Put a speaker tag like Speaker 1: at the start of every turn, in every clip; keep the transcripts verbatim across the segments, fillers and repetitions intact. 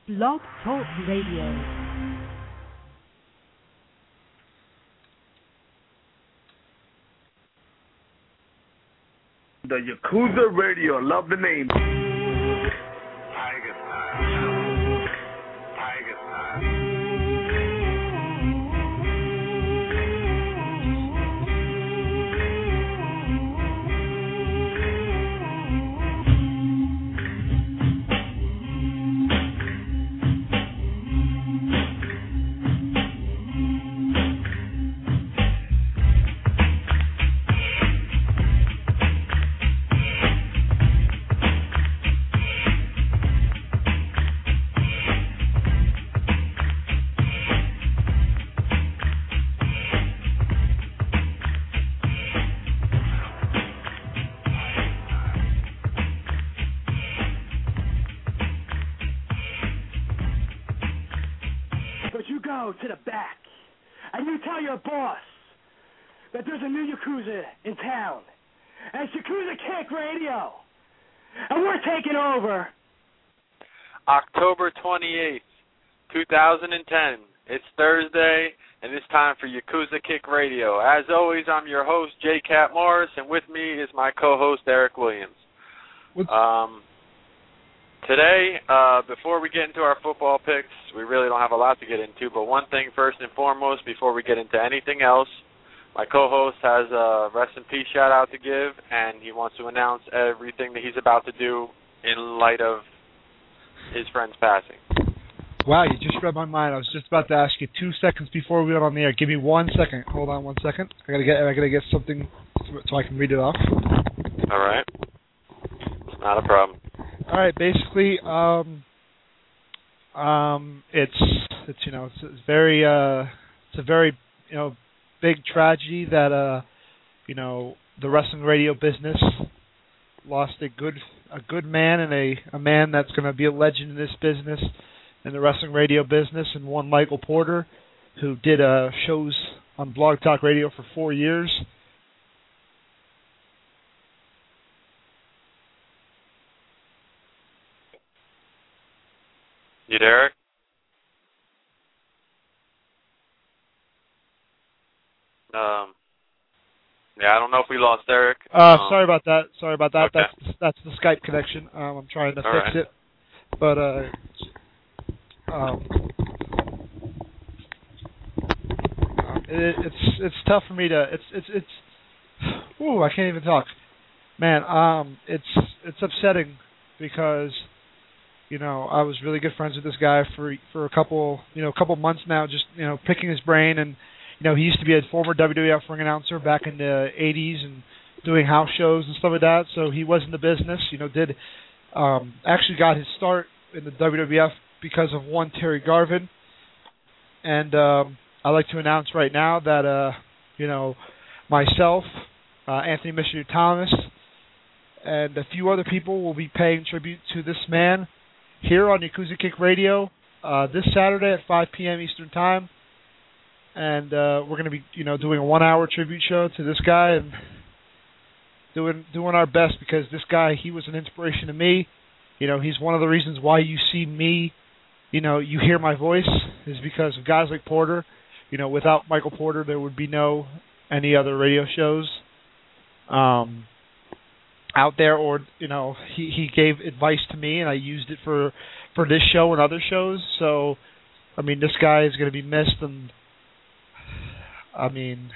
Speaker 1: Blog Talk Radio.
Speaker 2: The Yakuza Radio, love the name.
Speaker 3: Tiger style. Tiger style.
Speaker 4: To the back, and you tell your boss that there's a new Yakuza in town, and it's Yakuza Kick Radio, and we're taking over.
Speaker 5: October twenty-eighth, two thousand ten. It's Thursday, and it's time for Yakuza Kick Radio. As always, I'm your host, J. Cat Morris, and with me is my co-host, Eric Williams. Um, today, uh, before we get into our football picks, we really don't have a lot to get into, but one thing first and foremost, before we get into anything else, my co-host has a rest in peace shout-out to give, and he wants to announce everything that he's about to do in light of his friend's passing.
Speaker 6: Wow, you just read my mind. I was just about to ask you two seconds before we went on the air. Give me one second. Hold on one second. I gotta get. I gotta get something so I can read it off.
Speaker 5: All right. It's not a problem.
Speaker 6: All right. Basically, um, um, it's it's you know it's, it's very uh, it's a very you know big tragedy that uh, you know the wrestling radio business lost a good a good man and a a man that's going to be a legend in this business. In the wrestling radio business, and one Michael Porter, who did uh, shows on Blog Talk Radio for four years.
Speaker 5: You there, Eric? Um, yeah, I don't know if we lost Eric.
Speaker 6: Uh,
Speaker 5: um,
Speaker 6: sorry about that. Sorry about that.
Speaker 5: Okay.
Speaker 6: That's that's the Skype connection. Um, I'm trying to
Speaker 5: All
Speaker 6: fix
Speaker 5: right.
Speaker 6: it, but uh. Um, it, it's it's tough for me to it's it's it's ooh I can't even talk, man. Um, it's it's upsetting because you know I was really good friends with this guy for for a couple you know a couple months now, just you know picking his brain, and you know he used to be a former W W F ring announcer back in the eighties and doing house shows and stuff like that. So he was in the business, you know, did um, actually got his start in the W W F because of one Terry Garvin, and um, I'd like to announce right now that uh, you know myself, uh, Anthony Missionary Thomas, and a few other people will be paying tribute to this man here on Yakuza Kick Radio uh, this Saturday at five p.m. Eastern Time, and uh, we're going to be you know doing a one-hour tribute show to this guy and doing doing our best because this guy, he was an inspiration to me. You know, he's one of the reasons why you see me. You know, you hear my voice is because of guys like Porter. You know, without Michael Porter, there would be no any other radio shows um, out there. Or you know, he he gave advice to me, and I used it for for this show and other shows. So, I mean, this guy is going to be missed, and I mean,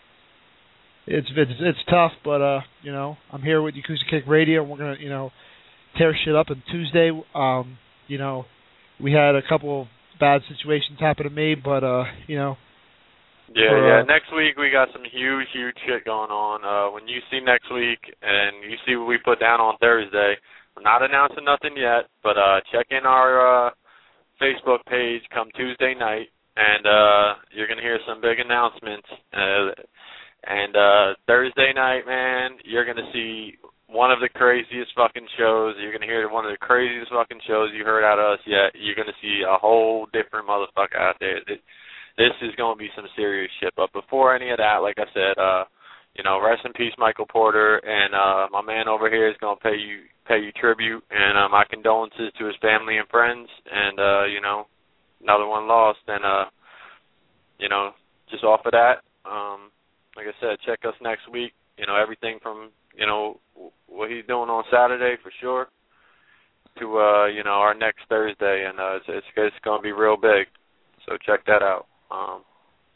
Speaker 6: it's it's it's tough, but uh, you know, I'm here with Yakuza Kick Radio, and we're gonna you know tear shit up. And Tuesday, um, you know. We had a couple of bad situations happen to me, but, uh, you know.
Speaker 5: Yeah,
Speaker 6: for,
Speaker 5: yeah.
Speaker 6: Uh,
Speaker 5: next week we got some huge, huge shit going on. Uh, when you see next week and you see what we put down on Thursday, we're not announcing nothing yet, but uh, check in our uh, Facebook page come Tuesday night, and uh, you're going to hear some big announcements. Uh, and uh, Thursday night, man, you're going to see one of the craziest fucking shows. You're going to hear one of the craziest fucking shows you heard out of us yet. You're going to see a whole different motherfucker out there. This is going to be some serious shit. But before any of that, like I said, uh, you know, rest in peace, Michael Porter, and uh, my man over here is gonna pay you pay you tribute, and uh, my condolences to his family and friends, and uh, you know, another one lost, and uh, you know, just off of that, um, like I said, check us next week. You know, everything from you know what he's doing on Saturday for sure to uh, you know our next Thursday, and uh, it's it's, it's gonna be real big, so check that out. Um,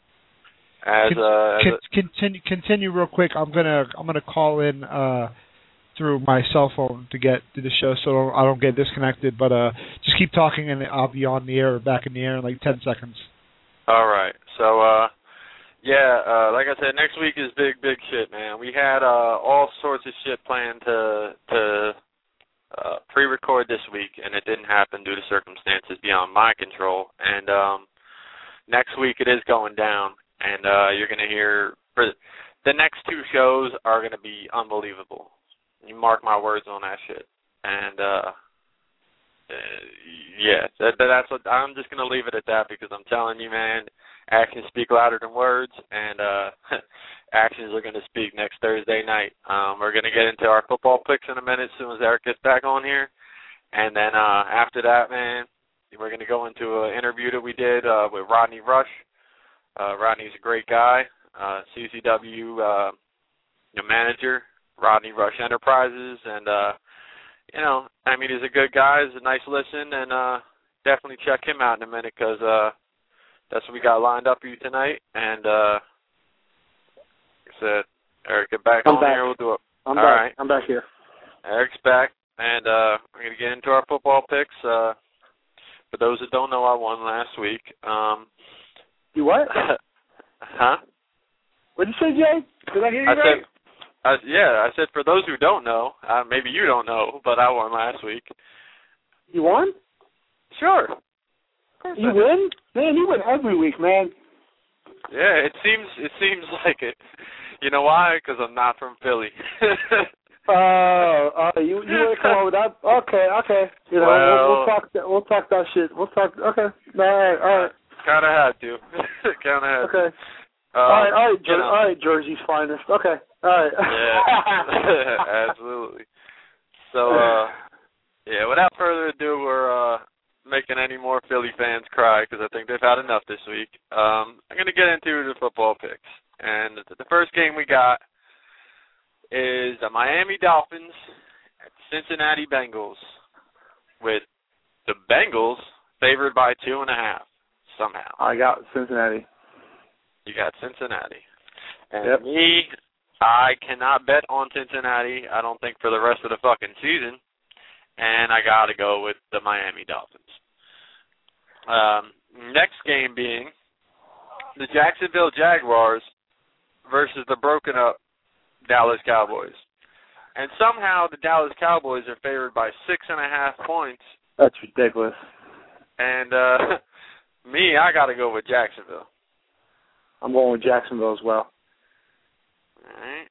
Speaker 5: As, uh,
Speaker 6: Con- continue, continue real quick. I'm gonna, I'm gonna call in uh, through my cell phone to get to the show, so I don't get disconnected. But uh, just keep talking, and I'll be on the air, or back in the air in like ten seconds.
Speaker 5: All right. So, uh, yeah, uh, like I said, next week is big, big shit, man. We had uh, all sorts of shit planned to to uh, pre-record this week, and it didn't happen due to circumstances beyond my control. And um, next week it is going down. And uh, you're going to hear, for the next two shows are going to be unbelievable. You mark my words on that shit. And, uh, uh, yeah, that, that's what, I'm just going to leave it at that because I'm telling you, man, actions speak louder than words, and uh, actions are going to speak next Thursday night. Um, we're going to get into our football picks in a minute as soon as Eric gets back on here. And then uh, after that, man, we're going to go into an interview that we did uh, with Rodney Rush. Uh, Rodney's a great guy, uh, C C W uh, the manager, Rodney Rush Enterprises, and, uh, you know, I mean, he's a good guy, he's a nice listen, and uh, definitely check him out in a minute because uh, that's what we got lined up for you tonight. And, uh, like I said, Eric, get back
Speaker 1: I'm
Speaker 5: on
Speaker 1: back.
Speaker 5: here, we'll do it.
Speaker 1: I'm
Speaker 5: All
Speaker 1: back.
Speaker 5: right.
Speaker 1: I'm back here.
Speaker 5: Eric's back, and uh, we're going to get into our football picks. Uh, for those that don't know, I won last week. Um,
Speaker 1: You what?
Speaker 5: huh?
Speaker 1: What did you say, Jay? Did I hear you
Speaker 5: I
Speaker 1: right?
Speaker 5: said, I, yeah, I said for those who don't know, uh, maybe you don't know, but I won last week.
Speaker 1: You won?
Speaker 5: Sure. Of course
Speaker 1: You
Speaker 5: I did.
Speaker 1: win? Man, you win every week, man.
Speaker 5: Yeah, it seems it seems like it. You know why? Because I'm not from Philly.
Speaker 1: Oh, uh, you you want to come over that? Okay, okay. You know,
Speaker 5: Well-
Speaker 1: we'll, we'll talk. That, we'll talk that shit. We'll talk. Okay. All right. All right.
Speaker 5: Kind of had to. kind of had
Speaker 1: Okay.
Speaker 5: to. Um,
Speaker 1: all right. All right.
Speaker 5: you
Speaker 1: Jer-
Speaker 5: know.
Speaker 1: all right. Jersey's finest. Okay. All right.
Speaker 5: Yeah, absolutely. So, uh, yeah, without further ado, we're uh, making any more Philly fans cry because I think they've had enough this week. Um, I'm going to get into the football picks. And the first game we got is the Miami Dolphins at Cincinnati Bengals, with the Bengals favored by two and a half somehow.
Speaker 1: I got Cincinnati.
Speaker 5: You got Cincinnati. And
Speaker 1: Yep.
Speaker 5: me, I cannot bet on Cincinnati, I don't think, for the rest of the fucking season. And I got to go with the Miami Dolphins. Um, next game being the Jacksonville Jaguars versus the broken up Dallas Cowboys. And somehow the Dallas Cowboys are favored by six and a half points.
Speaker 1: That's ridiculous.
Speaker 5: And uh, me, I got to go with Jacksonville.
Speaker 1: I'm going with Jacksonville as well.
Speaker 5: All right.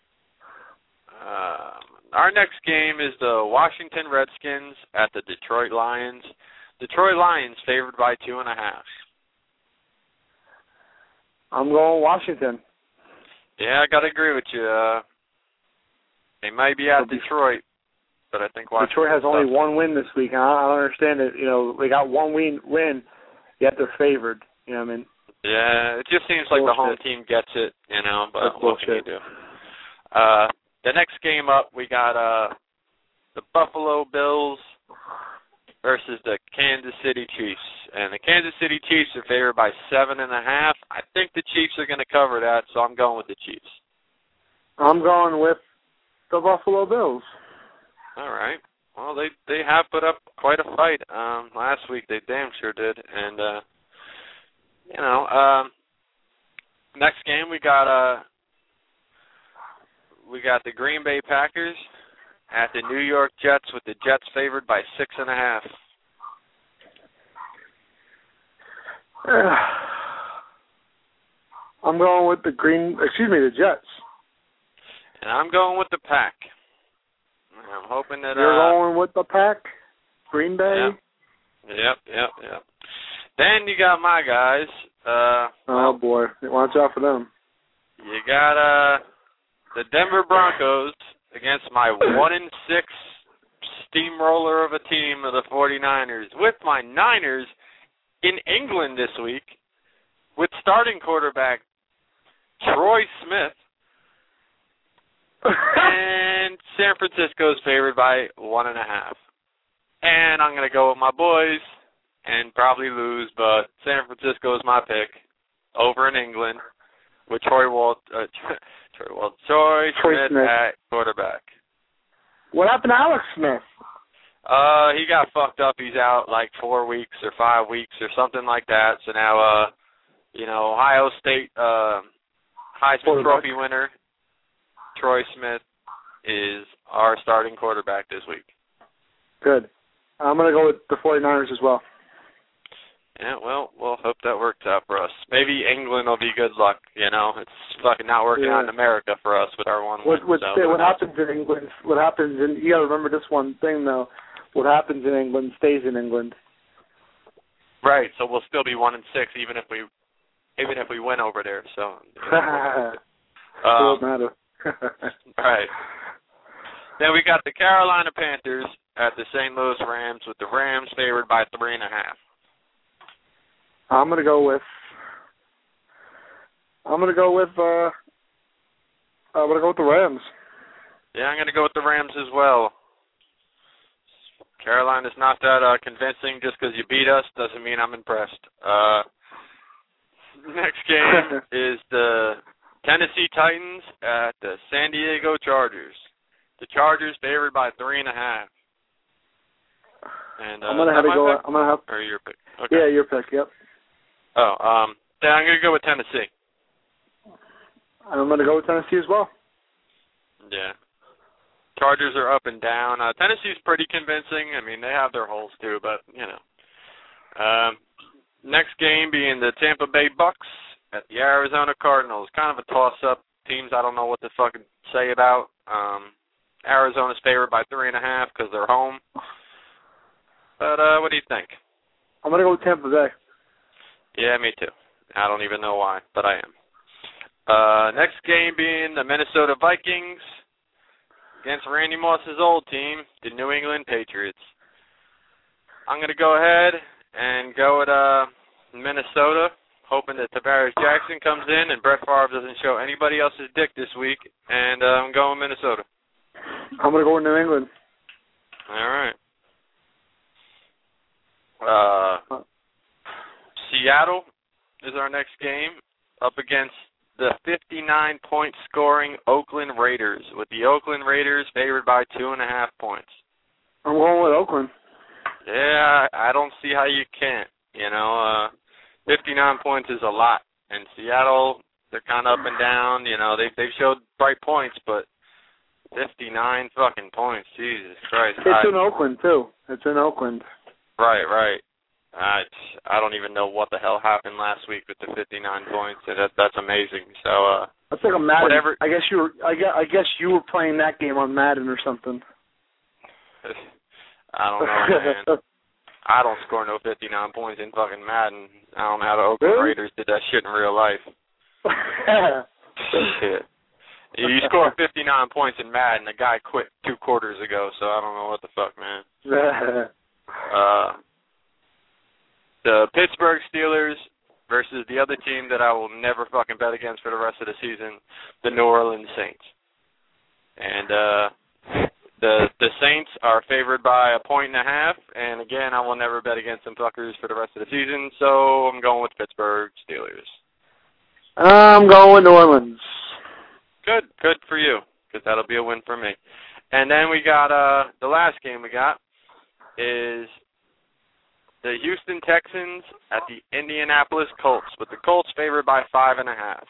Speaker 5: Um, our next game is the Washington Redskins at the Detroit Lions. Detroit Lions favored by two and a half.
Speaker 1: I'm going Washington.
Speaker 5: Yeah, I got to agree with you. Uh, they might be at Detroit, but I think Washington.
Speaker 1: Detroit has only one win this week, and I I don't understand it. You know, they got one win, win, yet they're favored. You know what I mean?
Speaker 5: Yeah, it just seems like
Speaker 1: Bullshit.
Speaker 5: the home team gets it, you know, but
Speaker 1: That's
Speaker 5: what can you
Speaker 1: bullshit.
Speaker 5: do? Uh, the next game up, we got uh, the Buffalo Bills versus the Kansas City Chiefs. And the Kansas City Chiefs are favored by seven and a half. I think the Chiefs are going to cover that, so I'm going with the Chiefs.
Speaker 1: I'm going with the Buffalo Bills.
Speaker 5: All right. Well, they they have put up quite a fight um, last week. They damn sure did. And, uh, you know, um, next game we got uh, we got the Green Bay Packers at the New York Jets, with the Jets favored by six and a half.
Speaker 1: I'm going with the Green, excuse me, the Jets.
Speaker 5: And I'm going with the Pack. I'm hoping that
Speaker 1: You're
Speaker 5: uh,
Speaker 1: going with the Pack, Green Bay.
Speaker 5: Yep, yep, yep. yep. Then you got my guys. Uh,
Speaker 1: Oh boy, watch out for them.
Speaker 5: you got uh, the Denver Broncos against my one and six steamroller of a team of the forty-niners, with my Niners in England this week with starting quarterback Troy Smith. And San Francisco's favored by one and a half. And I'm going to go with my boys and probably lose, but San Francisco is my pick over in England with Troy Walt, uh, Troy Walt, Troy,
Speaker 1: Troy
Speaker 5: Smith,
Speaker 1: Smith
Speaker 5: at quarterback.
Speaker 1: What happened to Alex Smith?
Speaker 5: Uh, he got fucked up. He's out like four weeks or five weeks or something like that. So now, uh, you know, Ohio State uh, Heisman Trophy winner Troy Smith is our starting quarterback this week.
Speaker 1: Good. I'm going to go with the forty-niners as well.
Speaker 5: Yeah, well, we'll hope that works out for us. Maybe England will be good luck, you know. It's fucking not working
Speaker 1: yeah.
Speaker 5: out in America for us with our one
Speaker 1: what,
Speaker 5: win.
Speaker 1: What,
Speaker 5: so.
Speaker 1: what happens in England, what happens in, you got to remember this one thing, though. What happens in England stays in England.
Speaker 5: Right, so we'll still be one and six even if we even if we win over there. So you know, um,
Speaker 1: doesn't matter.
Speaker 5: Right. Then we got the Carolina Panthers at the Saint Louis Rams, with the Rams favored by three and a half.
Speaker 1: I'm gonna go with. I'm gonna go with. Uh, I'm gonna go with the Rams.
Speaker 5: Yeah, I'm gonna go with the Rams as well. Carolina's not that uh, convincing. Just because you beat us doesn't mean I'm impressed. Uh, next game is the Tennessee Titans at the San Diego Chargers. The Chargers favored by three and a half. And uh,
Speaker 1: I'm gonna have to go.
Speaker 5: Pick?
Speaker 1: I'm gonna have.
Speaker 5: Or your pick? Okay.
Speaker 1: Yeah, your pick. Yep.
Speaker 5: Oh, um, then I'm gonna go with Tennessee.
Speaker 1: I'm gonna go with Tennessee as well.
Speaker 5: Yeah. Chargers are up and down. Uh, Tennessee's pretty convincing. I mean, they have their holes too, but you know. Um, next game being the Tampa Bay Bucks at the Arizona Cardinals. Kind of a toss-up. Teams I don't know what to fucking say about. Um, Arizona's favored by three and a half because they're home. But uh, what do you think?
Speaker 1: I'm gonna go with Tampa Bay.
Speaker 5: Yeah, me too. I don't even know why, but I am. Uh, next game being the Minnesota Vikings against Randy Moss's old team, the New England Patriots. I'm going to go ahead and go with uh, Minnesota, hoping that Tavares Jackson comes in and Brett Favre doesn't show anybody else's dick this week, and uh, I'm going Minnesota.
Speaker 1: I'm going to go with New England.
Speaker 5: All right. Uh, Seattle is our next game, up against the fifty-nine point scoring Oakland Raiders, with the Oakland Raiders favored by two and a half points.
Speaker 1: I'm going with Oakland.
Speaker 5: Yeah, I don't see how you can't. You know, uh, fifty-nine points is a lot. And Seattle, they're kind of up and down. You know, they they've showed bright points, but fifty-nine fucking points, Jesus Christ.
Speaker 1: It's
Speaker 5: I,
Speaker 1: in Oakland too. It's in Oakland.
Speaker 5: Right, right. I, I don't even know what the hell happened last week with the fifty-nine points. That that's amazing. So uh,
Speaker 1: that's like a Madden.
Speaker 5: Whatever.
Speaker 1: I guess you were. I guess, I guess you were playing that game on Madden or something.
Speaker 5: I don't know, man. I don't score no fifty-nine points in fucking Madden. I don't know how the Oakland
Speaker 1: really?
Speaker 5: Raiders did that shit in real life. Shit. You score fifty-nine points in Madden. The guy quit two quarters ago, so I don't know what the fuck, man. uh. The Pittsburgh Steelers versus the other team that I will never fucking bet against for the rest of the season, the New Orleans Saints. And uh, the the Saints are favored by a point and a half, and again, I will never bet against them fuckers for the rest of the season, so I'm going with Pittsburgh Steelers.
Speaker 1: I'm going with New Orleans.
Speaker 5: Good, good for you, because that'll be a win for me. And then we got, uh, the last game we got is the Houston Texans at the Indianapolis Colts, with the Colts favored by five and a half.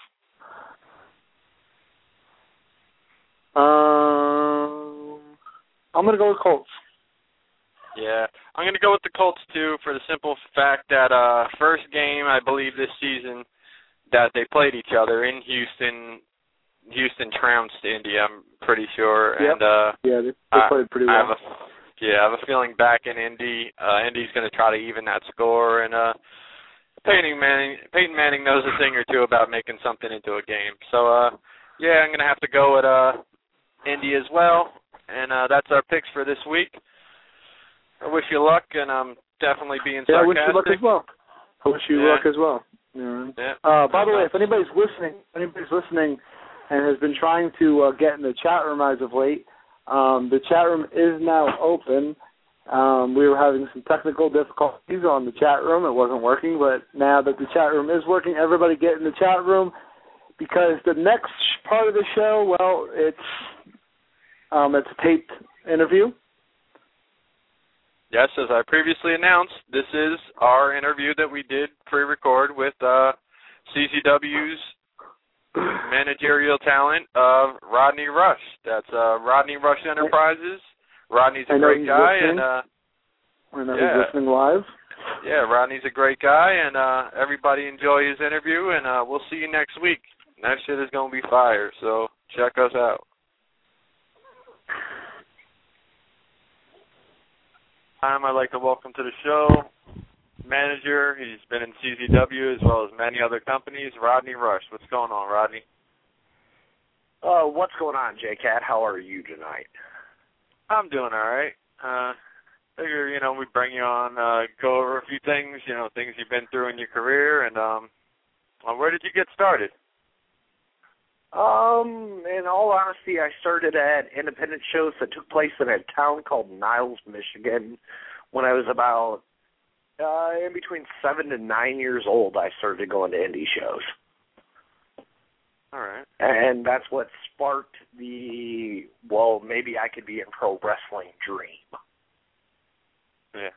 Speaker 1: Um, I'm going to go with Colts.
Speaker 5: Yeah, I'm going to go with the Colts, too, for the simple fact that uh, first game, I believe, this season that they played each other in Houston, Houston trounced Indy, I'm pretty sure.
Speaker 1: Yep.
Speaker 5: And uh,
Speaker 1: yeah, they, they played pretty well.
Speaker 5: I have a, Yeah, I have a feeling back in Indy, uh, Indy's going to try to even that score, and uh, Peyton Manning, Peyton Manning knows a thing or two about making something into a game. So, uh, yeah, I'm going to have to go with uh, Indy as well. And uh, that's our picks for this week. I wish you luck, and I'm definitely being
Speaker 1: yeah,
Speaker 5: sarcastic.
Speaker 1: I wish you luck as well. I wish you
Speaker 5: yeah.
Speaker 1: luck as well. Yeah.
Speaker 5: Yeah.
Speaker 1: Uh, by the way, if anybody's listening, if anybody's listening and has been trying to uh, get in the chat room as of late, um, the chat room is now open. Um, we were having some technical difficulties on the chat room. It wasn't working, but now that the chat room is working, everybody get in the chat room because the next part of the show, well, it's um, it's a taped interview.
Speaker 5: Yes, as I previously announced, this is our interview that we did pre-record with uh, C C W's managerial talent of Rodney Rush. That's uh, Rodney Rush Enterprises. Rodney's a great guy,
Speaker 1: listening.
Speaker 5: and uh,
Speaker 1: I know
Speaker 5: yeah,
Speaker 1: he's listening live.
Speaker 5: Yeah, Rodney's a great guy, and uh, everybody enjoy his interview, and uh, we'll see you next week. That shit is gonna be fire, so check us out. Um, I'd like to welcome to the show manager. He's been in C Z W as well as many other companies, Rodney Rush. What's going on, Rodney?
Speaker 7: Uh, what's going on, J-Cat? How are you tonight?
Speaker 5: I'm doing all right. Uh, figure, you know, we bring you on, uh, go over a few things, you know, things you've been through in your career, and um, well, where did you get started?
Speaker 7: Um, in all honesty, I started at independent shows that took place in a town called Niles, Michigan. When I was about uh, in between seven and nine years old, I started going to indie shows.
Speaker 5: All right.
Speaker 7: And that's what sparked the, well, maybe I could be in pro wrestling dream.
Speaker 5: Yeah.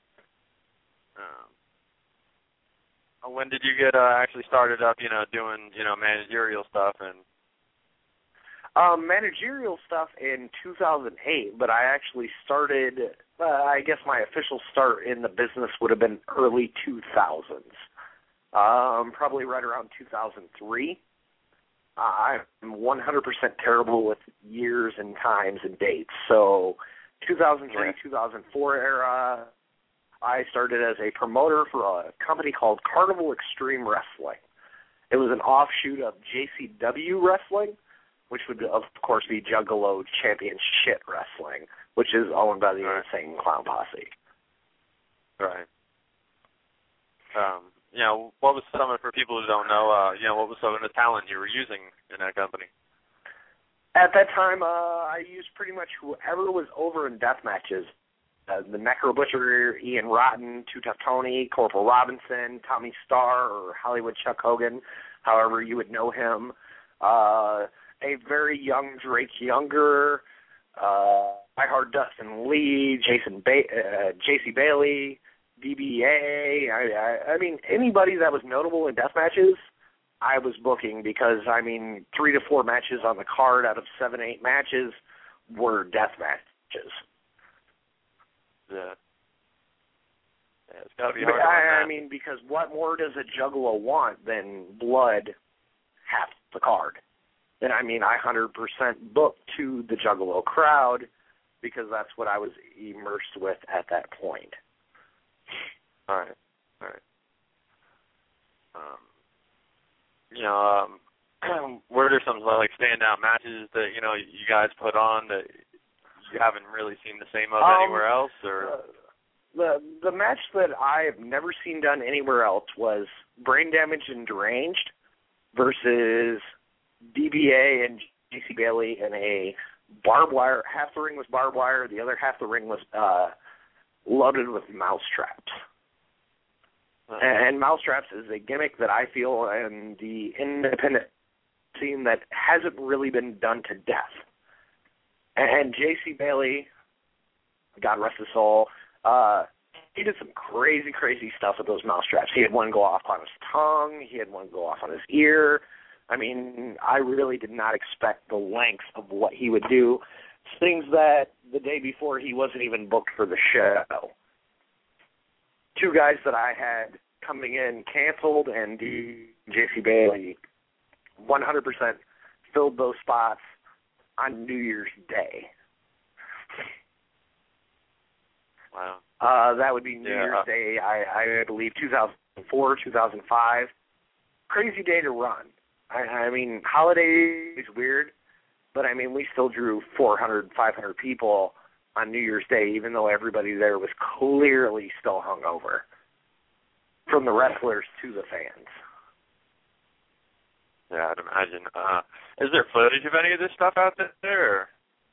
Speaker 5: Um, when did you get uh, actually started up, you know, doing, you know, managerial stuff? And
Speaker 7: um, managerial stuff in two thousand eight, but I actually started, uh, I guess my official start in the business would have been early two thousands, um, probably right around two thousand three. Uh, I'm one hundred percent terrible with years and times and dates. So two thousand three, yeah. two thousand four era, I started as a promoter for a company called Carnival Extreme Wrestling. It was an offshoot of J C W Wrestling, which would, of course, be Juggalo Championship Wrestling, which is owned by the right. Insane Clown Posse.
Speaker 5: Right. Um. You know, what was some of, for people who don't know, uh, you know, what was some of the talent you were using in that company?
Speaker 7: At that time, uh, I used pretty much whoever was over in death matches. Uh, the Necro Butcher, Ian Rotten, Two Tough Tony, Corporal Robinson, Tommy Starr, or Hollywood Chuck Hogan, however you would know him. Uh, a very young Drake Younger, uh, I Heart Dustin Lee, Jason ba- uh, J C Bailey, D B A, I, I, I mean, anybody that was notable in death matches, I was booking because, I mean, three to four matches on the card out of seven, eight matches were death matches.
Speaker 5: Yeah. Yeah, it's got to be hard.
Speaker 7: I, I mean, because what more does a juggalo want than blood half the card? And, I mean, I one hundred percent booked to the juggalo crowd because that's what I was immersed with at that point.
Speaker 5: All right, all right. Um, you know, um, were there some like standout matches that you know you guys put on that you haven't really seen the same of
Speaker 7: um,
Speaker 5: anywhere else, or
Speaker 7: uh, the the match that I have never seen done anywhere else was Brain Damage and Deranged versus D B A and J C Bailey in a barbed wire. Half the ring was barbed wire, the other half the ring was uh, loaded with mouse traps. And mousetraps is a gimmick that I feel in the independent scene that hasn't really been done to death. And J C Bailey, God rest his soul, uh, he did some crazy, crazy stuff with those mousetraps. He had one go off on his tongue. He had one go off on his ear. I mean, I really did not expect the length of what he would do. Things that the day before he wasn't even booked for the show. Two guys that I had coming in canceled, and J C Bailey one hundred percent filled those spots on New Year's Day.
Speaker 5: Wow.
Speaker 7: Uh, that would be New
Speaker 5: yeah.
Speaker 7: Year's Day, I, I believe, two thousand four, two thousand five. Crazy day to run. I, I mean, holiday is weird, but I mean, we still drew four hundred, five hundred people on New Year's Day, even though everybody there was clearly still hungover, from the wrestlers to the fans.
Speaker 5: Yeah, I'd imagine. Uh, is there footage of any of this stuff out there?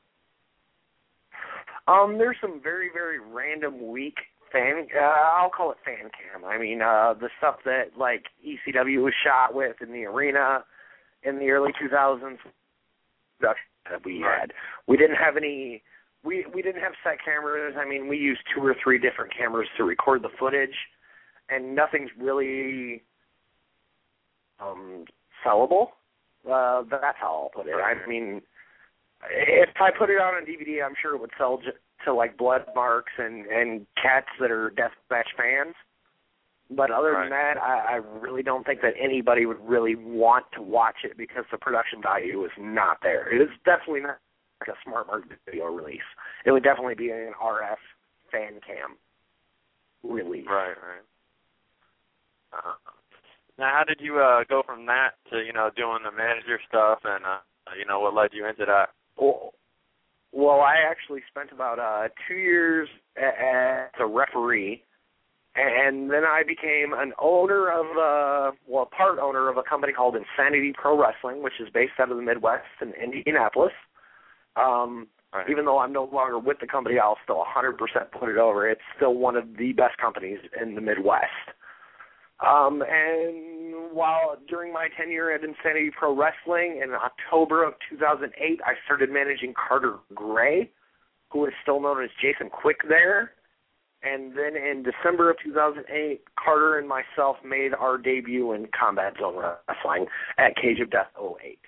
Speaker 7: Um, there's some very, very random weak fan, uh, I'll call it fan cam. I mean, uh, the stuff that, like, E C W was shot with in the arena in the early two thousands that we had. We didn't have any, we, we didn't have set cameras. I mean, we used two or three different cameras to record the footage, and nothing's really um, sellable. Uh, that's how I'll put it. I mean, if I put it on a D V D, I'm sure it would sell j- to, like, blood marks and, and cats that are deathmatch fans. But other
Speaker 5: right.
Speaker 7: than that, I, I really don't think that anybody would really want to watch it because the production value is not there. It is definitely not like a smart market video release. It would definitely be an R F fan cam release.
Speaker 5: Right, right. Uh, now, how did you uh, go from that to, you know, doing the manager stuff, and, uh, you know, what led you into that?
Speaker 7: Well, well I actually spent about uh, two years as a referee, and then I became an owner of, uh, well, part owner of a company called Insanity Pro Wrestling, which is based out of the Midwest in Indianapolis. Um, right. Even though I'm no longer with the company, I'll still one hundred percent put it over. It's still one of the best companies in the Midwest. Um, and while during my tenure at Insanity Pro Wrestling in October of two thousand eight, I started managing Carter Gray, who is still known as Jason Quick there. And then in December of two thousand eight, Carter and myself made our debut in Combat Zone Wrestling at Cage of Death oh eight.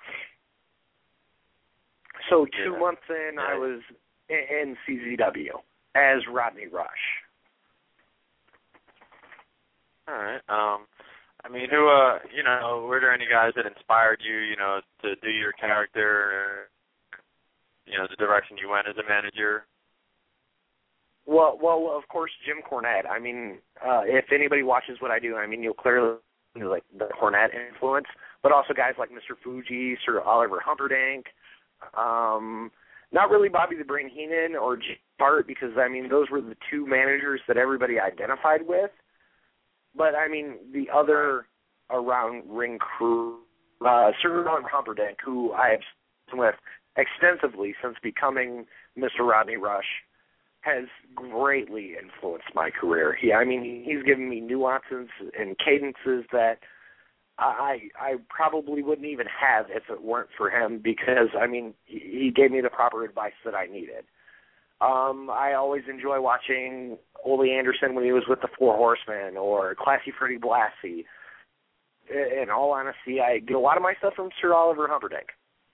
Speaker 7: So two yeah. months in, yeah. I was in C Z W as Rodney Rush.
Speaker 5: All right. Um, I mean, who, uh, you know, were there any guys that inspired you, you know, to do your character, you know, the direction you went as a manager?
Speaker 7: Well, well, of course, Jim Cornette. I mean, uh, if anybody watches what I do, I mean, you'll clearly see, like, the Cornette influence, but also guys like Mister Fuji, Sir Oliver Humperdinck, um, not really Bobby the Brain Heenan or Jim Hart, because, I mean, those were the two managers that everybody identified with. But, I mean, the other around ring crew, uh, Sir Oliver Humperdinck, who I have been with extensively since becoming Mister Rodney Rush, has greatly influenced my career. He, I mean, he's given me nuances and cadences that I I probably wouldn't even have if it weren't for him, because, I mean, he gave me the proper advice that I needed. Um, I always enjoy watching Ole Anderson when he was with the Four Horsemen, or Classy Freddie Blassie. In all honesty, I get a lot of my stuff from Sir Oliver Humperdinck.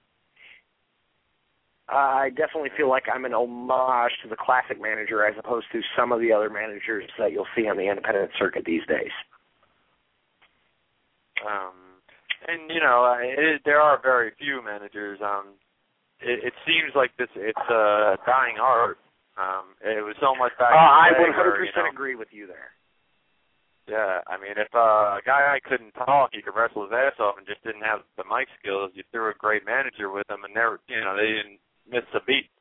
Speaker 7: I definitely feel like I'm an homage to the classic manager as opposed to some of the other managers that you'll see on the independent circuit these days.
Speaker 5: Um, and, you know, it, there are very few managers. Um, it, it seems like this it's a dying art. Um, it was so much back
Speaker 7: uh,
Speaker 5: in the day
Speaker 7: I one hundred percent
Speaker 5: where, you know,
Speaker 7: agree with you there.
Speaker 5: Yeah, I mean, if uh, a guy couldn't talk, he could wrestle his ass off and just didn't have the mic skills, you threw a great manager with him, and never, you know, they didn't miss a beat.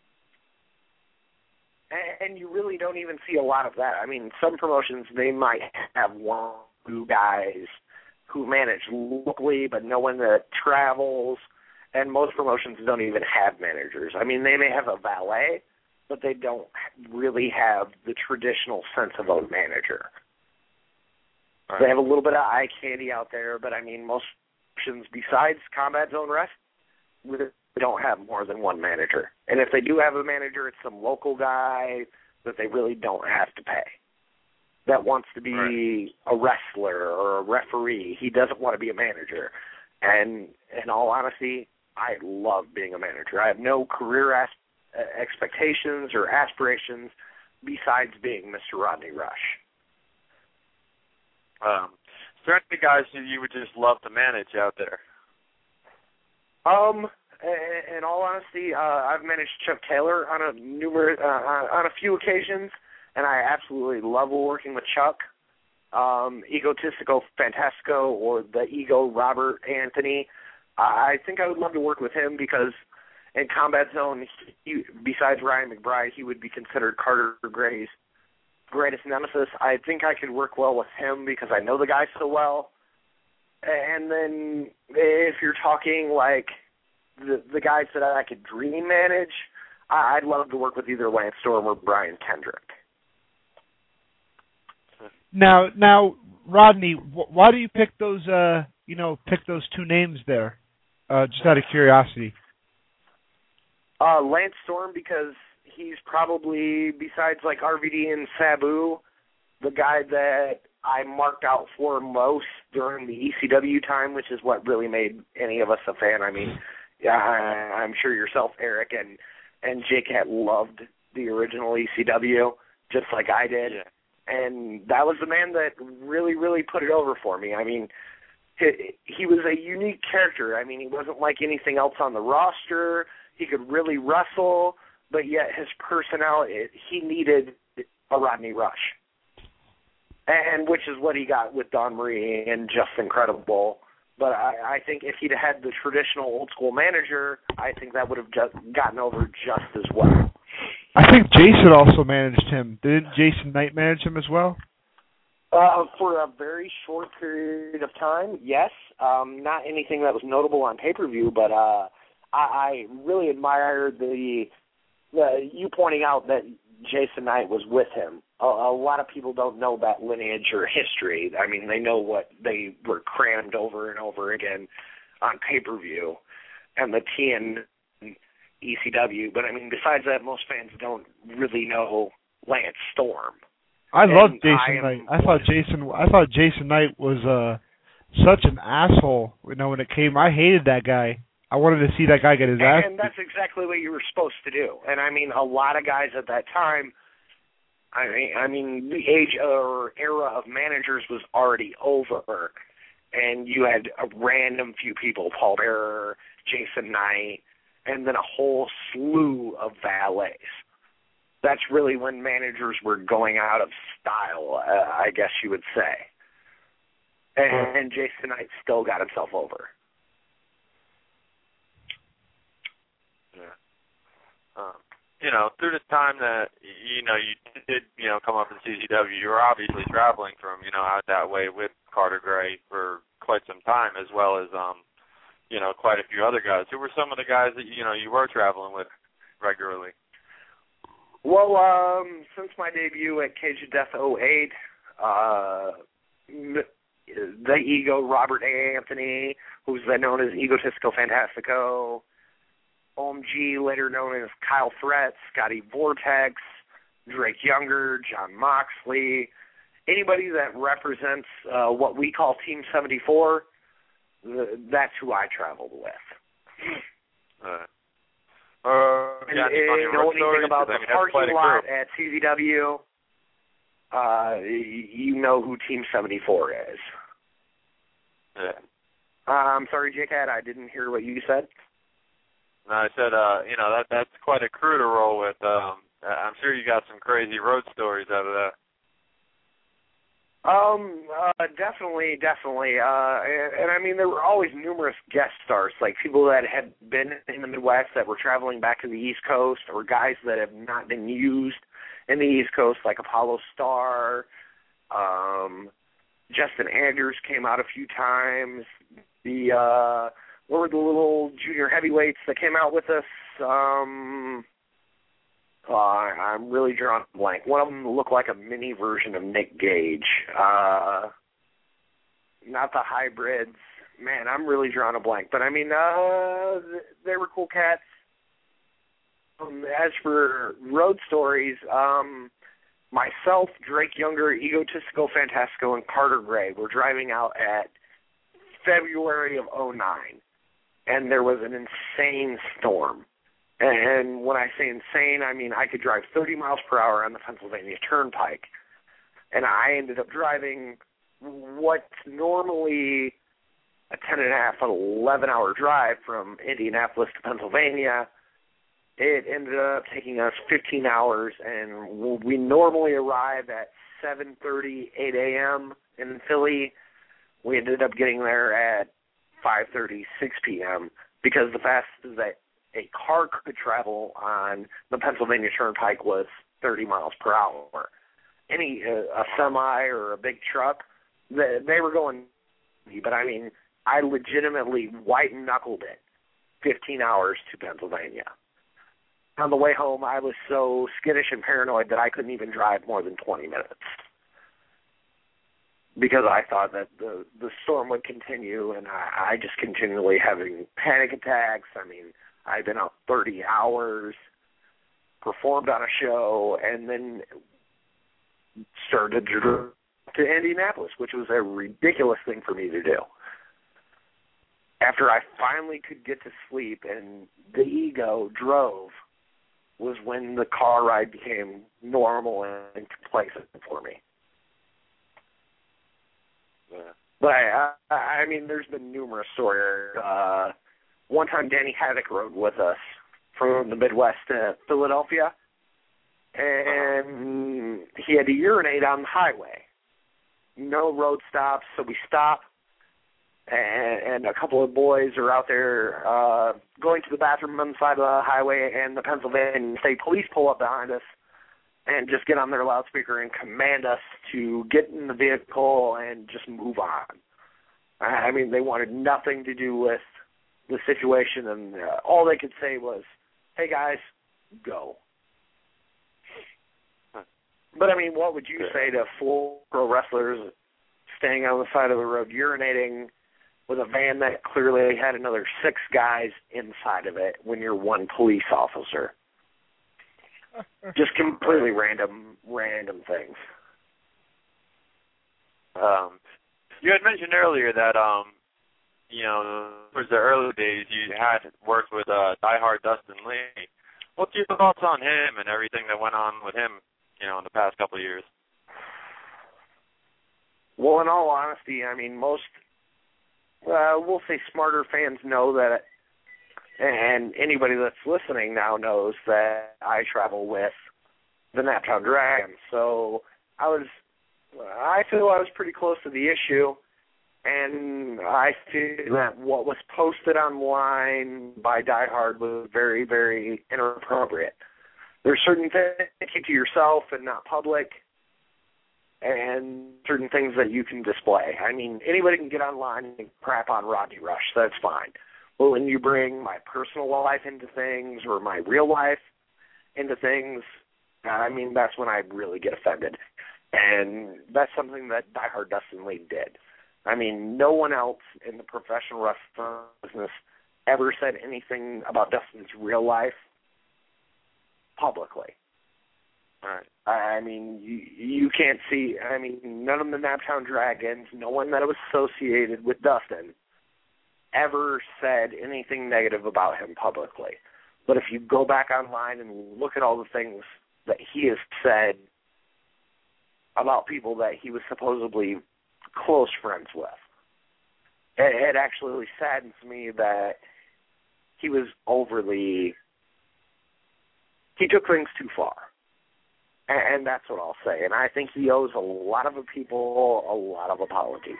Speaker 7: And you really don't even see a lot of that. I mean, some promotions, they might have one, two guys who manage locally, but no one that travels, and most promotions don't even have managers. I mean, they may have a valet, but they don't really have the traditional sense of a manager. Right. They have a little bit of eye candy out there, but, I mean, most promotions besides Combat Zone Rest, they don't have more than one manager. And if they do have a manager, it's some local guy that they really don't have to pay, that wants to be right. a wrestler or a referee. He doesn't want to be a manager. And in all honesty, I love being a manager. I have no career as- expectations or aspirations besides being Mister Rodney Rush.
Speaker 5: Um, is there any guys who you would just love to manage out there?
Speaker 7: Um, in all honesty, uh, I've managed Chuck Taylor on a numerous, uh, on a few occasions, and I absolutely love working with Chuck. um, Egotistico Fantastico or the Ego Robert Anthony. I think I would love to work with him because in Combat Zone, he, besides Ryan McBride, he would be considered Carter Gray's greatest nemesis. I think I could work well with him because I know the guy so well. And then if you're talking like the the guys that I could dream manage, I'd love to work with either Lance Storm or Brian Kendrick.
Speaker 6: Now, now, Rodney, wh- why do you pick those? Uh, you know, pick those two names there, uh, just out of curiosity.
Speaker 7: Uh, Lance Storm because he's probably, besides like R V D and Sabu, the guy that I marked out for most during the E C W time, which is what really made any of us a fan. I mean, yeah, I, I'm sure yourself, Eric, and and Jake had loved the original E C W just like I did.
Speaker 5: Yeah.
Speaker 7: And that was the man that really, really put it over for me. I mean, he, he was a unique character. I mean, he wasn't like anything else on the roster. He could really wrestle, but yet his personality, he needed a Rodney Rush. And which is what he got with Don Marie and Just Incredible. But I, I think if he'd had the traditional old-school manager, I think that would have just gotten over just as well.
Speaker 6: I think Jason also managed him. Didn't Jason Knight manage him as well?
Speaker 7: Uh, for a very short period of time, yes. Um, not anything that was notable on pay-per-view, but uh, I, I really admired the, the you pointing out that Jason Knight was with him. A, a lot of people don't know that lineage or history. I mean, they know what they were crammed over and over again on pay-per-view and the T N E C W. But, I mean, besides that, most fans don't really know Lance Storm.
Speaker 6: I
Speaker 7: and
Speaker 6: loved Jason
Speaker 7: I
Speaker 6: Knight. I thought Jason I thought Jason Knight was uh, such an asshole, you know, when it came. I hated that guy. I wanted to see that guy get his ass.
Speaker 7: And that's exactly what you were supposed to do. And, I mean, a lot of guys at that time, I mean, I mean, the age or era of managers was already over, and you had a random few people, Paul Bearer, Jason Knight, and then a whole slew of valets. That's really when managers were going out of style, uh, I guess you would say. And, and Jason Knight still got himself over.
Speaker 5: Yeah. Um, you know, through the time that, you know, you did, you know, come up in C Z W, you were obviously traveling from, you know, out that way with Carter Gray for quite some time, as well as, um, you know, quite a few other guys. Who were some of the guys that, you know, you were traveling with regularly?
Speaker 7: Well, um, since my debut at Cage of Death oh eight, uh, the Ego Robert Anthony, who's then known as Egotistico Fantastico, O M G, later known as Kyle Threat, Scotty Vortex, Drake Younger, John Moxley, anybody that represents uh, what we call Team seventy-four, the, that's who I traveled with.
Speaker 5: Uh. Uh,
Speaker 7: and
Speaker 5: yeah,
Speaker 7: if you know anything about the
Speaker 5: I mean,
Speaker 7: parking lot at C Z W, uh, you know who Team seventy-four is.
Speaker 5: Yeah.
Speaker 7: Uh, I'm sorry, Jake, I didn't hear what you said.
Speaker 5: No, I said, uh, you know, that that's quite a crew to roll with. Um, I'm sure you got some crazy road stories out of that.
Speaker 7: Um, uh, definitely, definitely. Uh, and, and I mean, there were always numerous guest stars, like people that had been in the Midwest that were traveling back to the East Coast, or guys that have not been used in the East Coast, like Apollo Star. Um, Justin Andrews came out a few times. The, uh, what were the little junior heavyweights that came out with us? Um... Uh, I'm really drawing a blank. One of them looked like a mini version of Nick Gage. Uh, not the hybrids. Man, I'm really drawing a blank. But, I mean, uh, they were cool cats. Um, as for road stories, um, myself, Drake Younger, Egotistico Fantastico, and Carter Gray were driving out at February of oh nine. And there was an insane storm. And when I say insane, I mean I could drive thirty miles per hour on the Pennsylvania Turnpike. And I ended up driving what's normally a ten and a half, eleven hour drive from Indianapolis to Pennsylvania it ended up taking us fifteen hours, and we normally arrive at seven thirty, eight a.m. in Philly. We ended up getting there at five thirty, six p.m. because the fastest that a car could travel on the Pennsylvania Turnpike was thirty miles per hour. Any uh, a semi or a big truck, they, they were going, but I mean, I legitimately white-knuckled it fifteen hours to Pennsylvania. On the way home, I was so skittish and paranoid that I couldn't even drive more than twenty minutes because I thought that the, the storm would continue, and I, I just continually having panic attacks. I mean, I'd been out thirty hours, performed on a show, and then started to drive to Indianapolis, which was a ridiculous thing for me to do. After I finally could get to sleep and the ego drove was when the car ride became normal and complacent for me. Yeah. But I, I, I mean, there's been numerous stories. Uh, one time Danny Haddock rode with us from the Midwest to Philadelphia, and he had to urinate on the highway. No road stops, so we stop, and, and a couple of boys are out there uh, going to the bathroom on the side of the highway, and the Pennsylvania State Police pull up behind us and just get on their loudspeaker and command us to get in the vehicle and just move on. I mean, they wanted nothing to do with the situation, and uh, all they could say was, hey, guys, go. But, I mean, what would you say to four pro wrestlers staying on the side of the road urinating with a van that clearly had another six guys inside of it when you're one police officer? Just completely random, random things.
Speaker 5: Um, you had mentioned earlier that, um, you know, towards the early days you had worked with uh, diehard Dustin Lee. What's your thoughts on him and everything that went on with him, you know, in the past couple of years?
Speaker 7: Well, in all honesty, I mean, most, uh, we'll say smarter fans know that, and anybody that's listening now knows that I travel with the Naptown Dragons. So I was, I feel I was pretty close to the issue, and I feel that what was posted online by Die Hard was very, very inappropriate. There's certain things you keep to yourself and not public, and certain things that you can display. I mean, anybody can get online and crap on Rodney Rush. That's fine. But when you bring my personal life into things or my real life into things, I mean, that's when I really get offended. And that's something that Die Hard Dustin Lee did. I mean, no one else in the professional wrestling business ever said anything about Dustin's real life publicly. All right. I mean, you you can't see, I mean, none of the Naptown Dragons, no one that was associated with Dustin ever said anything negative about him publicly. But if you go back online and look at all the things that he has said about people that he was supposedly close friends with, it, it actually saddens me that he was overly, he took things too far. And, and that's what I'll say. And I think he owes a lot of people a lot of apologies.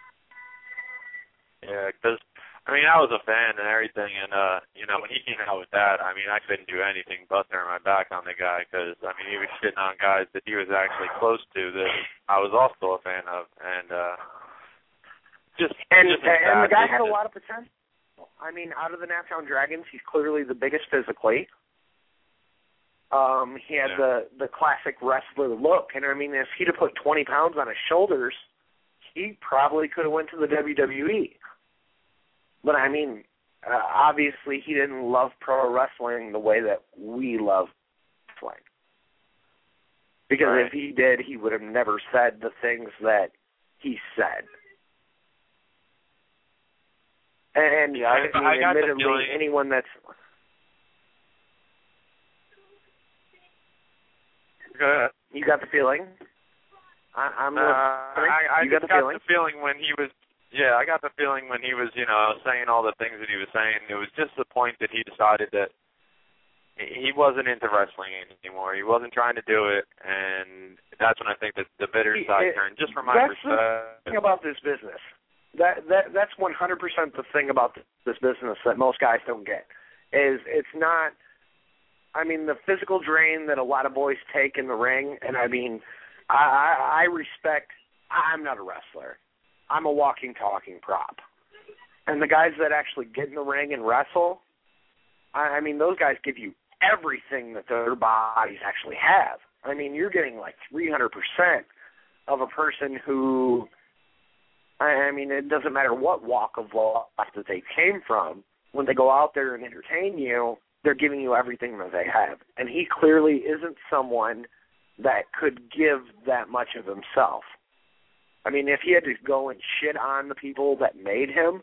Speaker 5: Yeah, because, I mean, I was a fan and everything, and, uh, you know, when he came out with that, I mean, I couldn't do anything but turn my back on the guy because, I mean, he was shitting on guys that he was actually close to that I was also a fan of, and uh, just...
Speaker 7: And,
Speaker 5: just
Speaker 7: and the guy had a lot of potential. I mean, out of the Naptown Dragons, he's clearly the biggest physically. Um, he had yeah. the, the classic wrestler look, and, I mean, if he'd have put twenty pounds on his shoulders, he probably could have went to the W W E. But, I mean, uh, obviously he didn't love pro wrestling the way that we love wrestling. Because right. if he did, he would have never said the things that he said. And,
Speaker 5: yeah,
Speaker 7: I,
Speaker 5: I,
Speaker 7: mean,
Speaker 5: I got
Speaker 7: admittedly,
Speaker 5: the feeling...
Speaker 7: anyone that's...
Speaker 5: Go ahead.
Speaker 7: You got the feeling? I, I'm
Speaker 5: uh, I, I
Speaker 7: you got, the,
Speaker 5: got
Speaker 7: feeling?
Speaker 5: the feeling when he was... Yeah, I got the feeling when he was, you know, saying all the things that he was saying, it was just the point that he decided that he wasn't into wrestling anymore. He wasn't trying to do it, and that's when I think that the bitter side
Speaker 7: it,
Speaker 5: turned. Just from my
Speaker 7: that's
Speaker 5: perspective.
Speaker 7: That's the thing about this business. That that that's one hundred percent the thing about this business that most guys don't get. Is it's not. I mean, the physical drain that a lot of boys take in the ring, and I mean, I, I, I respect. I'm not a wrestler. I'm a walking, talking prop. And the guys that actually get in the ring and wrestle, I, I mean, those guys give you everything that their bodies actually have. I mean, you're getting like three hundred percent of a person who, I, I mean, it doesn't matter what walk of life that they came from. When they go out there and entertain you, they're giving you everything that they have. And he clearly isn't someone that could give that much of himself. I mean, if he had to go and shit on the people that made him,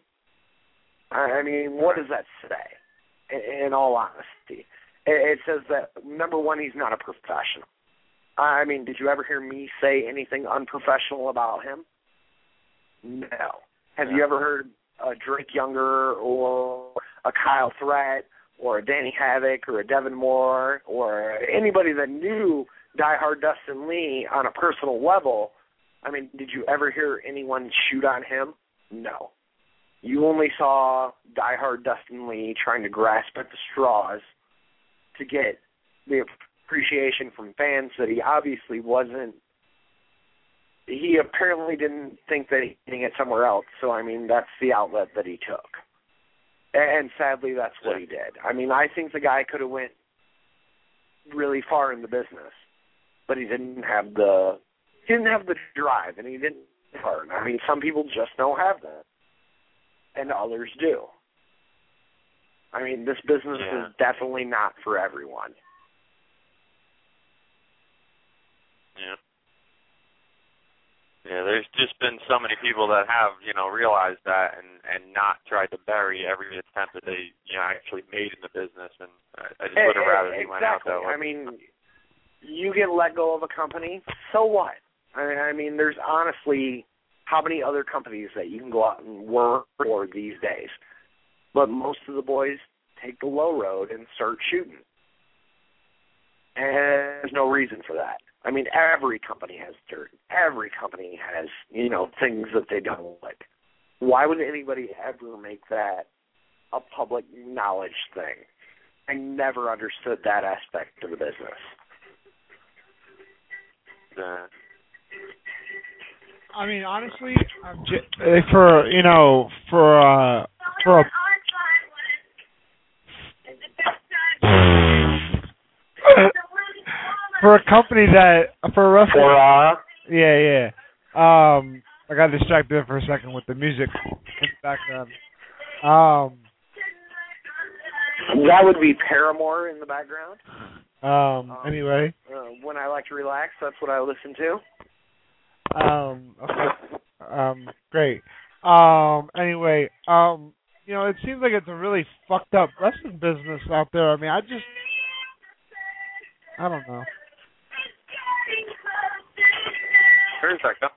Speaker 7: I mean, what does that say, in, in all honesty? It, it says that, number one, he's not a professional. I mean, did you ever hear me say anything unprofessional about him? No. Have you ever heard a Drake Younger or a Kyle Threat or a Danny Havoc or a Devin Moore or anybody that knew Die Hard Dustin Lee on a personal level? I mean, did you ever hear anyone shoot on him? No. You only saw Die Hard Dustin Lee trying to grasp at the straws to get the appreciation from fans that he obviously wasn't. He apparently didn't think that he was getting it somewhere else. So, I mean, that's the outlet that he took. And sadly, that's what he did. I mean, I think the guy could have went really far in the business, but he didn't have the he didn't have the drive, and he didn't learn. I mean, some people just don't have that, and others do. I mean, this business
Speaker 5: yeah.
Speaker 7: is definitely not for everyone.
Speaker 5: Yeah. Yeah, there's just been so many people that have, you know, realized that and, and not tried to bury every attempt that they, you know, actually made in the business. And I, I just would have rather he
Speaker 7: exactly.
Speaker 5: went out that way.
Speaker 7: I mean, you get let go of a company, so what? I, I mean, there's honestly how many other companies that you can go out and work for these days? But most of the boys take the low road and start shooting. And there's no reason for that. I mean, every company has dirt. Every company has, you know, things that they don't like. Why would anybody ever make that a public knowledge thing? I never understood that aspect of the business.
Speaker 5: Yeah.
Speaker 6: I mean, honestly, I'm j- for you know, for uh, for a for a company that for a wrestling,
Speaker 7: for uh,
Speaker 6: yeah, yeah. Um, I got distracted there for a second with the music in the background. Um,
Speaker 7: that would be Paramore in the background.
Speaker 6: Um.
Speaker 7: Um,
Speaker 6: Anyway.
Speaker 7: Uh, when I like to relax, that's what I listen to.
Speaker 6: Um. Okay. Um. Great. Um. Anyway. Um. You know, it seems like it's a really fucked up wrestling business out there. I mean, I just, I don't know.
Speaker 5: Where's that go?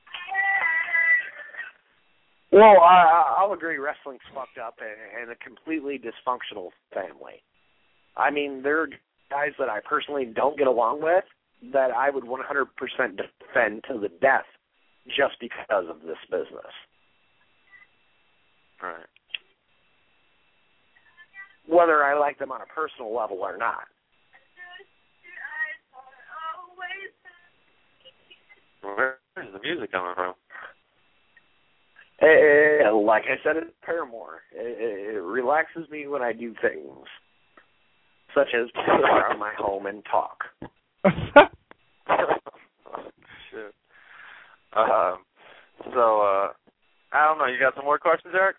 Speaker 7: Well, I, I'll agree. Wrestling's fucked up and, and a completely dysfunctional family. I mean, there are guys that I personally don't get along with that I would one hundred percent defend to the death just because of this business.
Speaker 5: Right.
Speaker 7: Whether I like them on a personal level or not.
Speaker 5: Where is the music coming from?
Speaker 7: It, it, like I said, it's Paramore. It, it relaxes me when I do things, such as sit around my home and talk.
Speaker 5: Shit. Um, so, uh, I don't know. You got some more questions, Eric?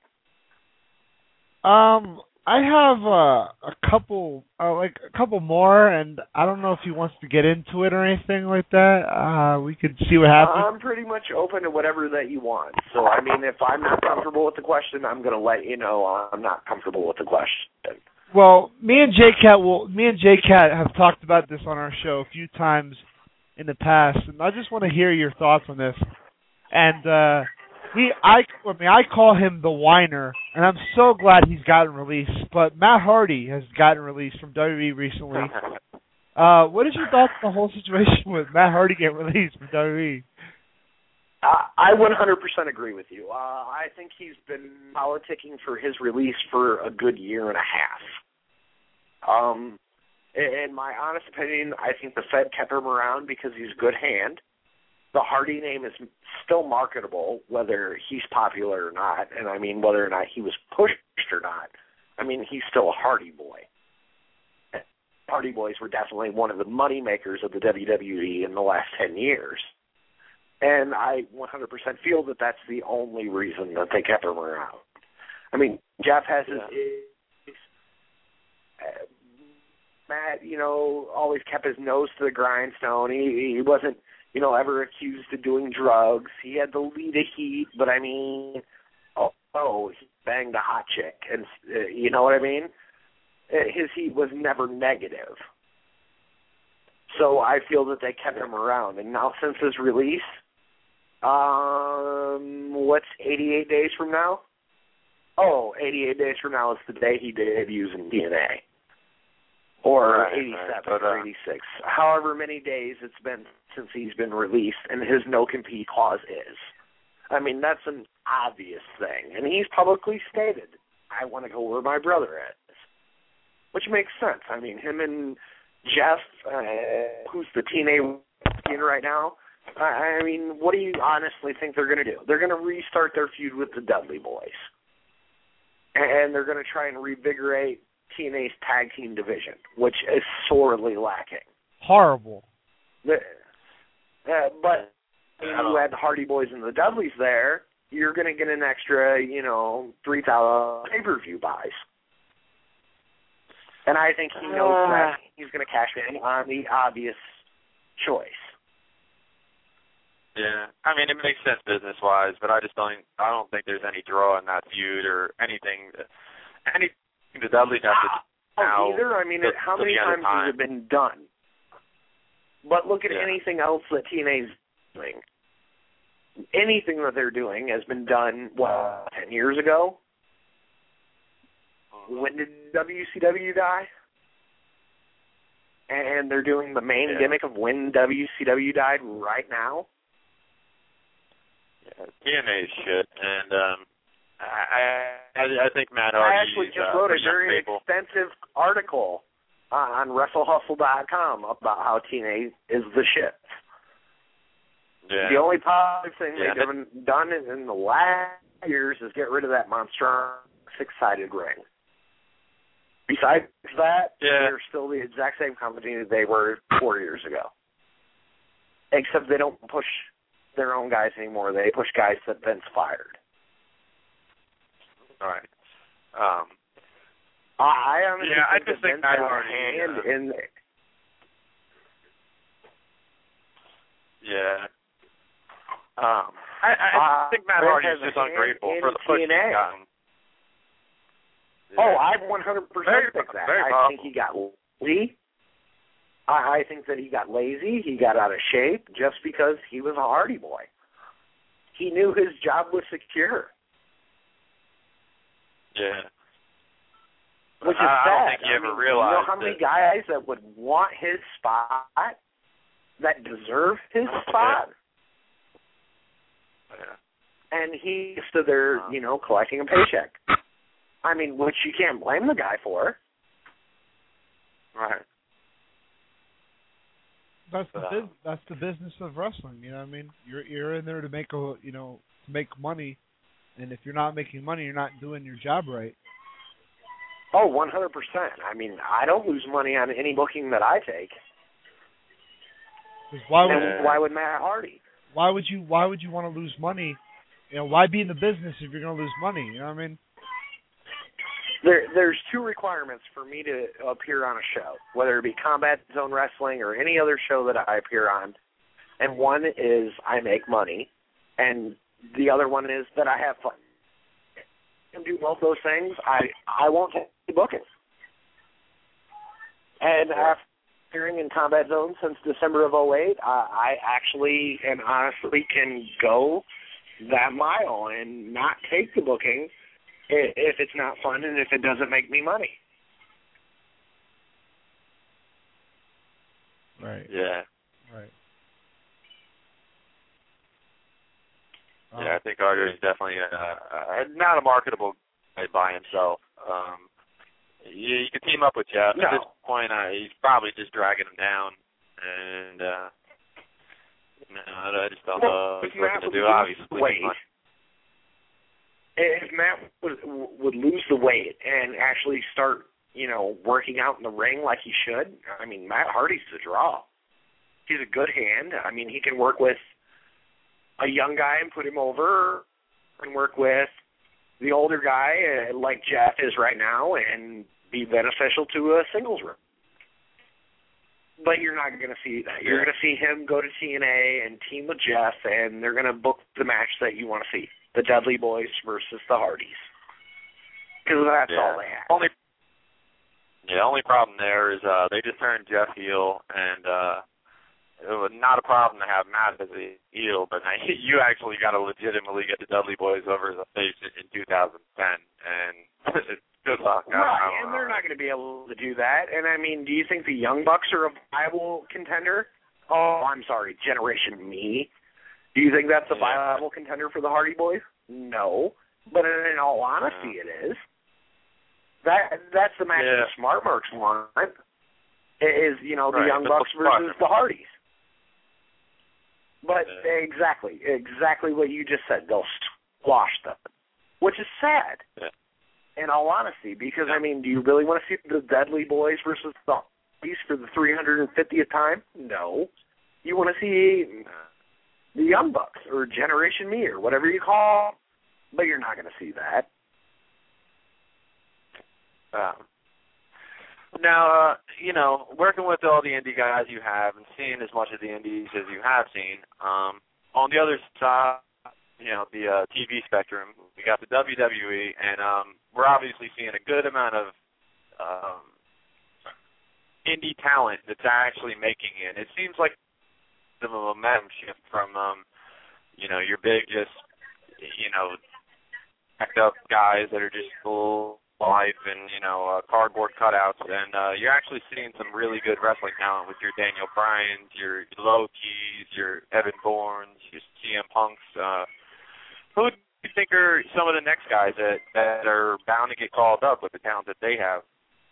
Speaker 6: Um, I have uh, a couple, uh, like a couple more, and I don't know if he wants to get into it or anything like that. Uh, we could see what happens.
Speaker 7: I'm pretty much open to whatever that you want. So, I mean, if I'm not comfortable with the question, I'm going to let you know I'm not comfortable with the question.
Speaker 6: Well, me and J Cat will. Me and J Cat have talked about this on our show a few times in the past, and I just want to hear your thoughts on this. And uh, he, I, I mean, I call him the whiner, and I'm so glad he's gotten released. But Matt Hardy has gotten released from W W E recently. Uh, what is your thoughts on the whole situation with Matt Hardy getting released from W W E?
Speaker 7: Uh, I one hundred percent agree with you. Uh, I think he's been politicking for his release for a good year and a half. Um, in my honest opinion, I think the Fed kept him around because he's a good hand. The Hardy name is still marketable, whether he's popular or not, and I mean whether or not he was pushed or not. I mean, he's still a Hardy Boy. Hardy Boys were definitely one of the money makers of the W W E in the last ten years. And I one hundred percent feel that that's the only reason that they kept him around. I mean, Jeff has his, his uh, Matt, you know, always kept his nose to the grindstone. He, he wasn't, you know, ever accused of doing drugs. He had the lead of heat, but I mean, oh, oh he banged a hot chick, and uh, you know what I mean? His heat was never negative. So I feel that they kept him around. And now since his release, um, what's eighty-eight days from now? Oh, eighty-eight days from now is the day he debuts in D N A. Or
Speaker 5: right,
Speaker 7: eighty-seven
Speaker 5: right, but, uh,
Speaker 7: or eighty-six. However many days it's been since he's been released, and his no-compete clause is. I mean, that's an obvious thing. And he's publicly stated, I want to go where my brother is. Which makes sense. I mean, him and Jeff, uh, who's the teenage right now, I mean, what do you honestly think they're going to do? They're going to restart their feud with the Dudley Boys. And they're going to try and revigorate T N A's tag team division, which is sorely lacking.
Speaker 6: Horrible.
Speaker 7: The, uh, but when you had the Hardy Boys and the Dudleys there, you're going to get an extra, you know, three thousand pay-per-view buys. And I think he knows uh, that he's going to cash in on the obvious choice.
Speaker 5: Yeah, I mean it makes sense business wise, but I just don't. I don't think there's any draw in that feud or anything. Anything the Dudleys have to do now.
Speaker 7: Either. I mean, it, how many times has it been done? But look at yeah. anything else that T N A's doing. Anything that they're doing has been done. What, ten years ago? When did W C W die? And they're doing the main yeah. gimmick of when W C W died right now.
Speaker 5: Yeah, T N A's shit, and um, I, I I think Matt Hardy.
Speaker 7: I actually just
Speaker 5: uh,
Speaker 7: wrote a very extensive article uh, on Wrestle Hustle dot com about how T N A is the shit.
Speaker 5: Yeah.
Speaker 7: The only positive thing
Speaker 5: yeah.
Speaker 7: they've haven't done in the last years is get rid of that monster six-sided ring. Besides that,
Speaker 5: yeah.
Speaker 7: they're still the exact same company that they were four years ago. Except they don't push their own guys anymore. They push guys that Vince fired.
Speaker 5: All right. Um,
Speaker 7: I honestly
Speaker 5: yeah,
Speaker 7: think
Speaker 5: I just
Speaker 7: that
Speaker 5: think
Speaker 7: Vince
Speaker 5: Matt
Speaker 7: has
Speaker 5: Hardy,
Speaker 7: a hand
Speaker 5: uh,
Speaker 7: in there.
Speaker 5: Yeah. Um, I, I
Speaker 7: uh,
Speaker 5: think Matt Hardy is just ungrateful for the push he's gotten. Yeah.
Speaker 7: Oh, I one hundred percent think that.
Speaker 5: Very
Speaker 7: I
Speaker 5: powerful.
Speaker 7: think he got lazy. I, I think that he got lazy. He got out of shape just because he was a Hardy Boy. He knew his job was secure.
Speaker 5: Yeah.
Speaker 7: Which is
Speaker 5: I,
Speaker 7: sad.
Speaker 5: I don't think he
Speaker 7: I
Speaker 5: ever
Speaker 7: mean,
Speaker 5: realized.
Speaker 7: You know how many
Speaker 5: that,
Speaker 7: guys that would want his spot, that deserve his spot?
Speaker 5: Yeah.
Speaker 7: And he stood there, you know, collecting a paycheck. I mean, which you can't blame the guy for.
Speaker 5: Right.
Speaker 6: That's the biz- that's the business of wrestling. You know what I mean? You're you're in there to make a you know to make money, and if you're not making money, you're not doing your job right.
Speaker 7: Oh, one hundred percent. I mean, I don't lose money on any booking that I take.
Speaker 6: Why would
Speaker 7: and why would Matt Hardy?
Speaker 6: Why would you Why would you want to lose money? You know, why be in the business if you're going to lose money? You know what I mean?
Speaker 7: There, there's two requirements for me to appear on a show, whether it be Combat Zone Wrestling or any other show that I appear on. And one is I make money, and the other one is that I have fun. And do both those things, I I won't take the booking. And after appearing in Combat Zone since December of oh eight, I, I actually and honestly can go that mile and not take the booking if it's not fun and if it doesn't make me money.
Speaker 6: Right.
Speaker 5: Yeah.
Speaker 6: Right.
Speaker 5: Yeah, I think Archer is definitely uh, uh, not a marketable guy by himself. Um, you, you could team up with Jeff.
Speaker 7: No.
Speaker 5: At this point, uh, he's probably just dragging him down. And, uh, you know, I just don't know what he's looking to do, obviously.
Speaker 7: Weight, if Matt would, would lose the weight and actually start, you know, working out in the ring like he should, I mean, Matt Hardy's the draw. He's a good hand. I mean, he can work with a young guy and put him over, and work with the older guy uh, like Jeff is right now and be beneficial to a singles ring. But you're not going to see that. You're going to see him go to T N A and team with Jeff, and they're going to book the match that you want to see, the Dudley Boys versus the Hardys. Because that's
Speaker 5: yeah.
Speaker 7: all they have.
Speaker 5: Only, yeah, only problem there is uh, they just turned Jeff heel, and uh, it was not a problem to have Matt as a heel, but you actually got to legitimately get the Dudley Boys over the face in two thousand ten, and good luck.
Speaker 7: Right, I and they're not going to be able to do that. And, I mean, do you think the Young Bucks are a viable contender? Oh, I'm sorry, Generation Me. Do you think that's a
Speaker 5: yeah.
Speaker 7: viable contender for the Hardy Boys? No. But in all honesty, it is. That That's the match
Speaker 5: yeah.
Speaker 7: the Smart Marks want. Is, you know, the
Speaker 5: right,
Speaker 7: Young Bucks versus the Hardys. But
Speaker 5: yeah.
Speaker 7: exactly, exactly what you just said. They'll squash them, which is sad,
Speaker 5: yeah.
Speaker 7: in all honesty, because,
Speaker 5: yeah.
Speaker 7: I mean, do you really want to see the Dudley Boys versus the Hardys for the three hundred fiftieth time? No. You want to see the Young Bucks or Generation Me or whatever you call them, but you're not going to see that.
Speaker 5: Um, now, uh, you know, working with all the indie guys you have and seeing as much of the indies as you have seen, um, on the other side, you know, the uh, T V spectrum, we got the W W E, and um, we're obviously seeing a good amount of um, indie talent that's actually making it. It seems like the momentum shift from, um, you know, your big just, you know, packed up guys that are just full life and, you know, uh, cardboard cutouts, and uh, you're actually seeing some really good wrestling talent with your Daniel Bryans, your Low Keys, your Evan Bournes, your C M Punks. Uh, who do you think are some of the next guys that, that are bound to get called up with the talent that they have?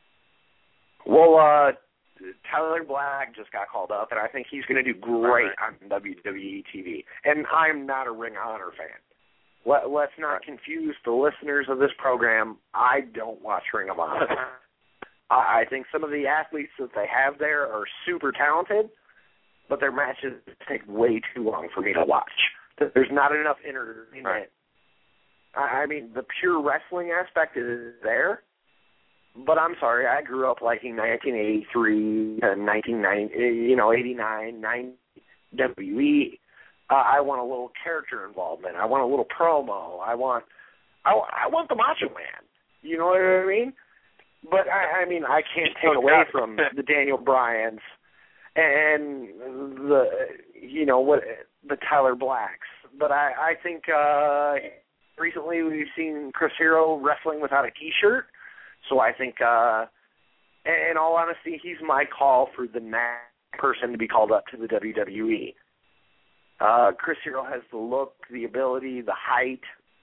Speaker 7: Well, uh, Tyler Black just got called up, and I think he's going to do great
Speaker 5: right.
Speaker 7: on W W E T V. And I'm not a Ring of Honor fan. Let, let's not confuse the listeners of this program. I don't watch Ring of Honor. I, I think some of the athletes that they have there are super talented, but their matches take way too long for me to watch. There's not enough entertainment.
Speaker 5: Right.
Speaker 7: I, I mean, the pure wrestling aspect is there, but I'm sorry, I grew up liking nineteen eighty-three and nineteen ninety, you know, eighty-nine, ninety W W E. Uh, I want a little character involvement. I want a little promo. I want, I, I want the Macho Man. You know what I mean? But I, I mean, I can't take away from the Daniel Bryans and the, you know, what the Tyler Blacks. But I, I think uh, recently we've seen Chris Hero wrestling without a T-shirt. So I think, uh, in all honesty, he's my call for the next person to be called up to the W W E. Uh, Chris Hero has the look, the ability, the height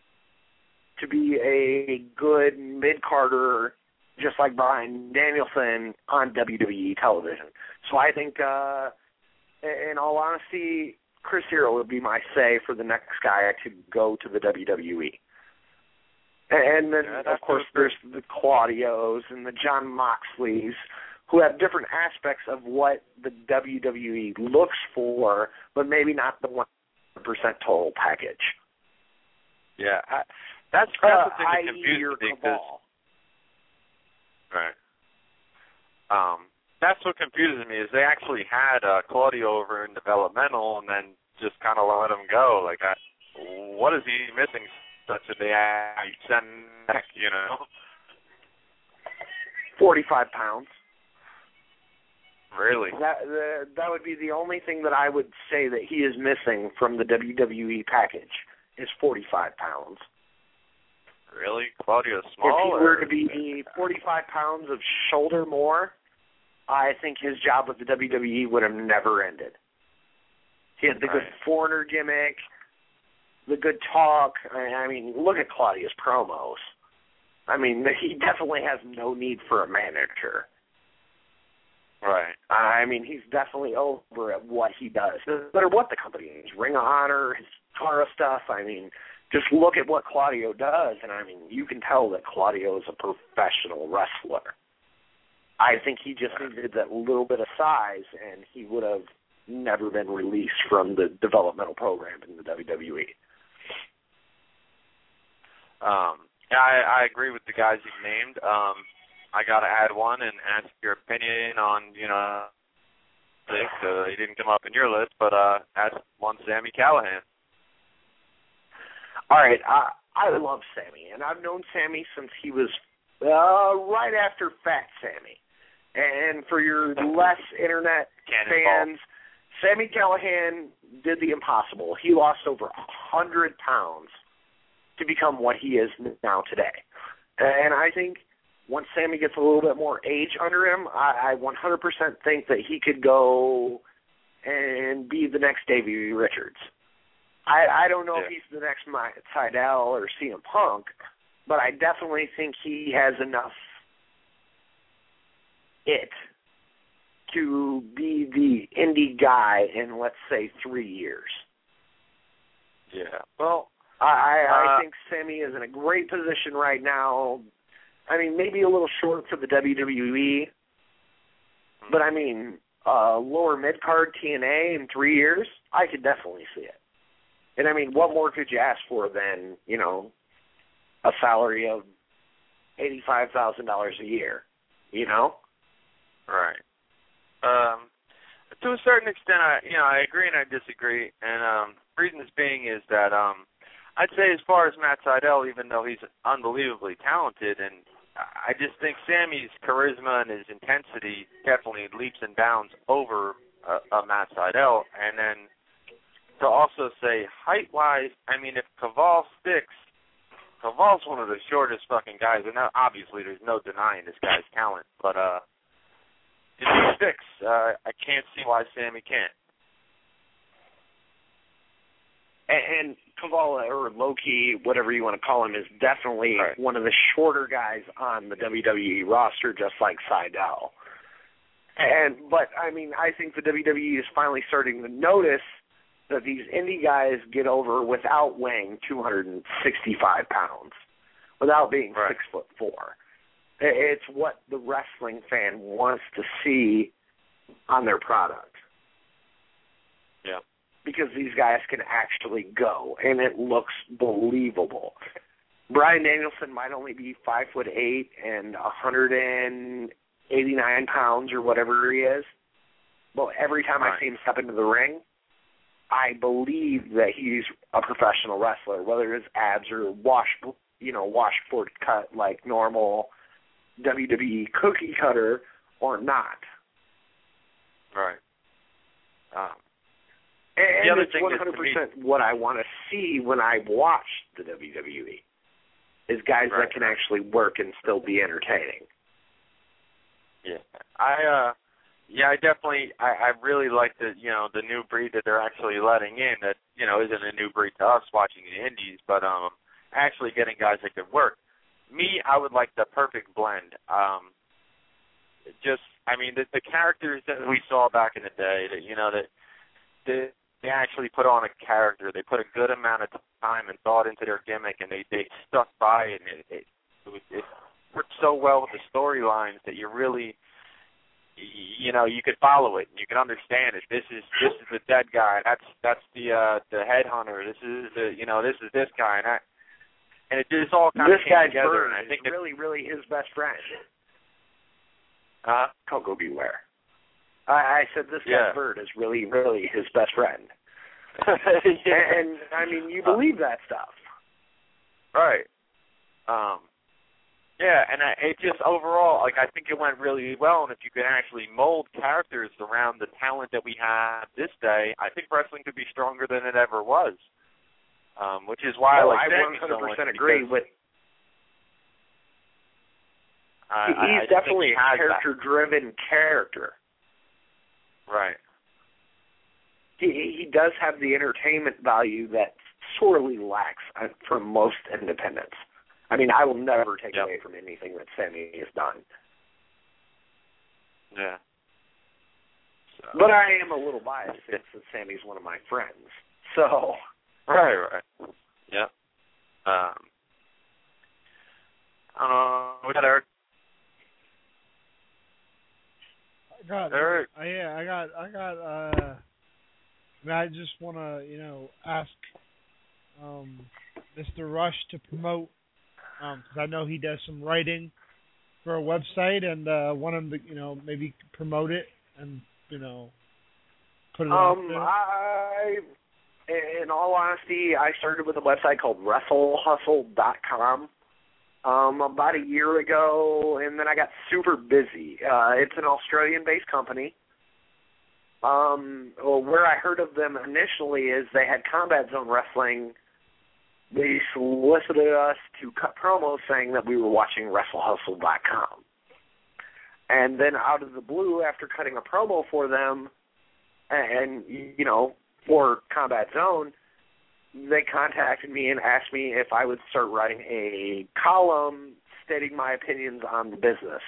Speaker 7: to be a good mid-carder, just like Bryan Danielson on W W E television. So I think, uh, in all honesty, Chris Hero would be my say for the next guy to go to the W W E. And then,
Speaker 5: yeah,
Speaker 7: of course, there's the Claudios and the John Moxleys, who have different aspects of what the W W E looks for, but maybe not the one hundred percent total package.
Speaker 5: Yeah, I, that's, that's
Speaker 7: uh,
Speaker 5: the thing that confuses me. Right. Um, that's what confuses me is they actually had uh, Claudio over in developmental and then just kind of let him go. Like, I, what is he missing such that they send back, you know?
Speaker 7: forty-five pounds.
Speaker 5: Really?
Speaker 7: That uh, that would be the only thing that I would say that he is missing from the W W E package is forty-five pounds.
Speaker 5: Really? Claudio's
Speaker 7: If
Speaker 5: small?
Speaker 7: he
Speaker 5: or?
Speaker 7: were to be forty-five pounds of shoulder more, I think his job with the W W E would have never ended. He had the
Speaker 5: Right.
Speaker 7: good foreigner gimmick, the good talk. I mean, look at Claudio's promos. I mean, he definitely has no need for a manager.
Speaker 5: Right.
Speaker 7: I mean, he's definitely over at what he does. No matter what the company is, Ring of Honor, his Tara stuff, I mean, just look at what Claudio does, and I mean, you can tell that Claudio is a professional wrestler. I think he just needed that little bit of size, and he would have never been released from the developmental program in the W W E.
Speaker 5: Um, yeah, I, I agree with the guys you've named. Um, I got to add one and ask your opinion on, you know, this. Uh, he didn't come up in your list, but uh, ask one Sami Callihan.
Speaker 7: All right, I, I love Sami, and I've known Sami since he was uh, right after Fat Sami. And for your less internet
Speaker 5: Cannonball.
Speaker 7: fans, Sami Callihan did the impossible. He lost over one hundred pounds to become what he is now today. And I think once Sami gets a little bit more age under him, I, I one hundred percent think that he could go and be the next Davey Richards. I, I don't know
Speaker 5: yeah.
Speaker 7: if he's the next Matt Sydal or C M Punk, but I definitely think he has enough it to be the indie guy in, let's say, three years.
Speaker 5: Yeah. Well,
Speaker 7: I, I,
Speaker 5: uh,
Speaker 7: I think Sami is in a great position right now. I mean, maybe a little short for the W W E, but I mean, uh, lower mid-card T N A in three years, I could definitely see it. And I mean, what more could you ask for than, you know, a salary of eighty-five thousand dollars a year, you know?
Speaker 5: Right. Um, to a certain extent, I you know I agree and I disagree, and um, reasons being is that um, I'd say as far as Matt Sydal, even though he's unbelievably talented, and I just think Sami's charisma and his intensity definitely leaps and bounds over uh, uh, Matt Sydal, and then to also say height-wise, I mean if Caval sticks, Caval's one of the shortest fucking guys, and now, obviously there's no denying this guy's talent, but uh. If he sticks, uh, I can't see why Sami can't.
Speaker 7: And, and Caval, or Loki, whatever you want to call him, is definitely
Speaker 5: right.
Speaker 7: one of the shorter guys on the W W E roster, just like Sydal. And but I mean, I think the W W E is finally starting to notice that these indie guys get over without weighing two hundred sixty-five pounds, without being
Speaker 5: right.
Speaker 7: six foot four. It's what the wrestling fan wants to see on their product.
Speaker 5: Yeah.
Speaker 7: Because these guys can actually go, and it looks believable. Bryan Danielson might only be five foot eight and one hundred eighty-nine pounds or whatever he is, but every time
Speaker 5: right.
Speaker 7: I see him step into the ring, I believe that he's a professional wrestler, whether his abs are wash, you know, washboard cut like normal W W E cookie cutter or not.
Speaker 5: Right. Um,
Speaker 7: and
Speaker 5: the other
Speaker 7: it's
Speaker 5: thing
Speaker 7: one hundred percent
Speaker 5: me,
Speaker 7: what I want to see when I watch the W W E is guys
Speaker 5: right.
Speaker 7: that can actually work and still be entertaining.
Speaker 5: Yeah. I uh yeah, I definitely I, I really like the you know, the new breed that they're actually letting in that, you know, isn't a new breed to us watching the indies, but um actually getting guys that could work. Me, I would like the perfect blend. Um, just, I mean, the, the characters that we saw back in the day, that you know, that they, they actually put on a character. They put a good amount of time and thought into their gimmick, and they, they stuck by it. And it, it, it, was, it worked so well with the storylines that you really, you know, you could follow it. You could understand it. This is this is the dead guy. That's that's the uh, the headhunter. This is the you know this is this guy. And I, And it just all kind
Speaker 7: this
Speaker 5: of came
Speaker 7: guy's
Speaker 5: together,
Speaker 7: Bird
Speaker 5: and I think
Speaker 7: is really, really his best friend.
Speaker 5: Uh,
Speaker 7: Coco Beware. I, I said this
Speaker 5: yeah.
Speaker 7: guy's Bird is really, really his best friend.
Speaker 5: yeah.
Speaker 7: And, and, I mean, you believe that stuff.
Speaker 5: Right. Um, yeah, and I, it just overall, like, I think it went really well, and if you could actually mold characters around the talent that we have this day, I think wrestling could be stronger than it ever was. um, which is why
Speaker 7: oh,
Speaker 5: I like
Speaker 7: I
Speaker 5: Sammy
Speaker 7: one hundred percent
Speaker 5: so much
Speaker 7: agree with.
Speaker 5: I,
Speaker 7: He's
Speaker 5: I, I
Speaker 7: definitely
Speaker 5: he
Speaker 7: a character-driven character.
Speaker 5: Right.
Speaker 7: He he does have the entertainment value that sorely lacks from most independents. I mean, I will never take
Speaker 5: yep.
Speaker 7: away from anything that Sammy has done.
Speaker 5: Yeah. So.
Speaker 7: But I am a little biased since Sammy's one of my friends. So.
Speaker 5: Right, right. Yeah. Um. Uh, what's that, Eric?
Speaker 6: I got.
Speaker 5: Eric.
Speaker 6: Uh, yeah, I got. I got. Uh, I, mean, I just want to, you know, ask um, Mister Rush to promote, because um, I know he does some writing for a website, and uh, want him to, you know, maybe promote it and, you know, put it
Speaker 7: um,
Speaker 6: out there.
Speaker 7: I, in all honesty, I started with a website called Wrestle Hustle dot com. Um, about a year ago, and then I got super busy. Uh, it's an Australian-based company. Um, well, where I heard of them initially is they had Combat Zone Wrestling. They solicited us to cut promos saying that we were watching Wrestle Hustle dot com. And then out of the blue, after cutting a promo for them, and, you know, for Combat Zone, they contacted me and asked me if I would start writing a column stating my opinions on the business.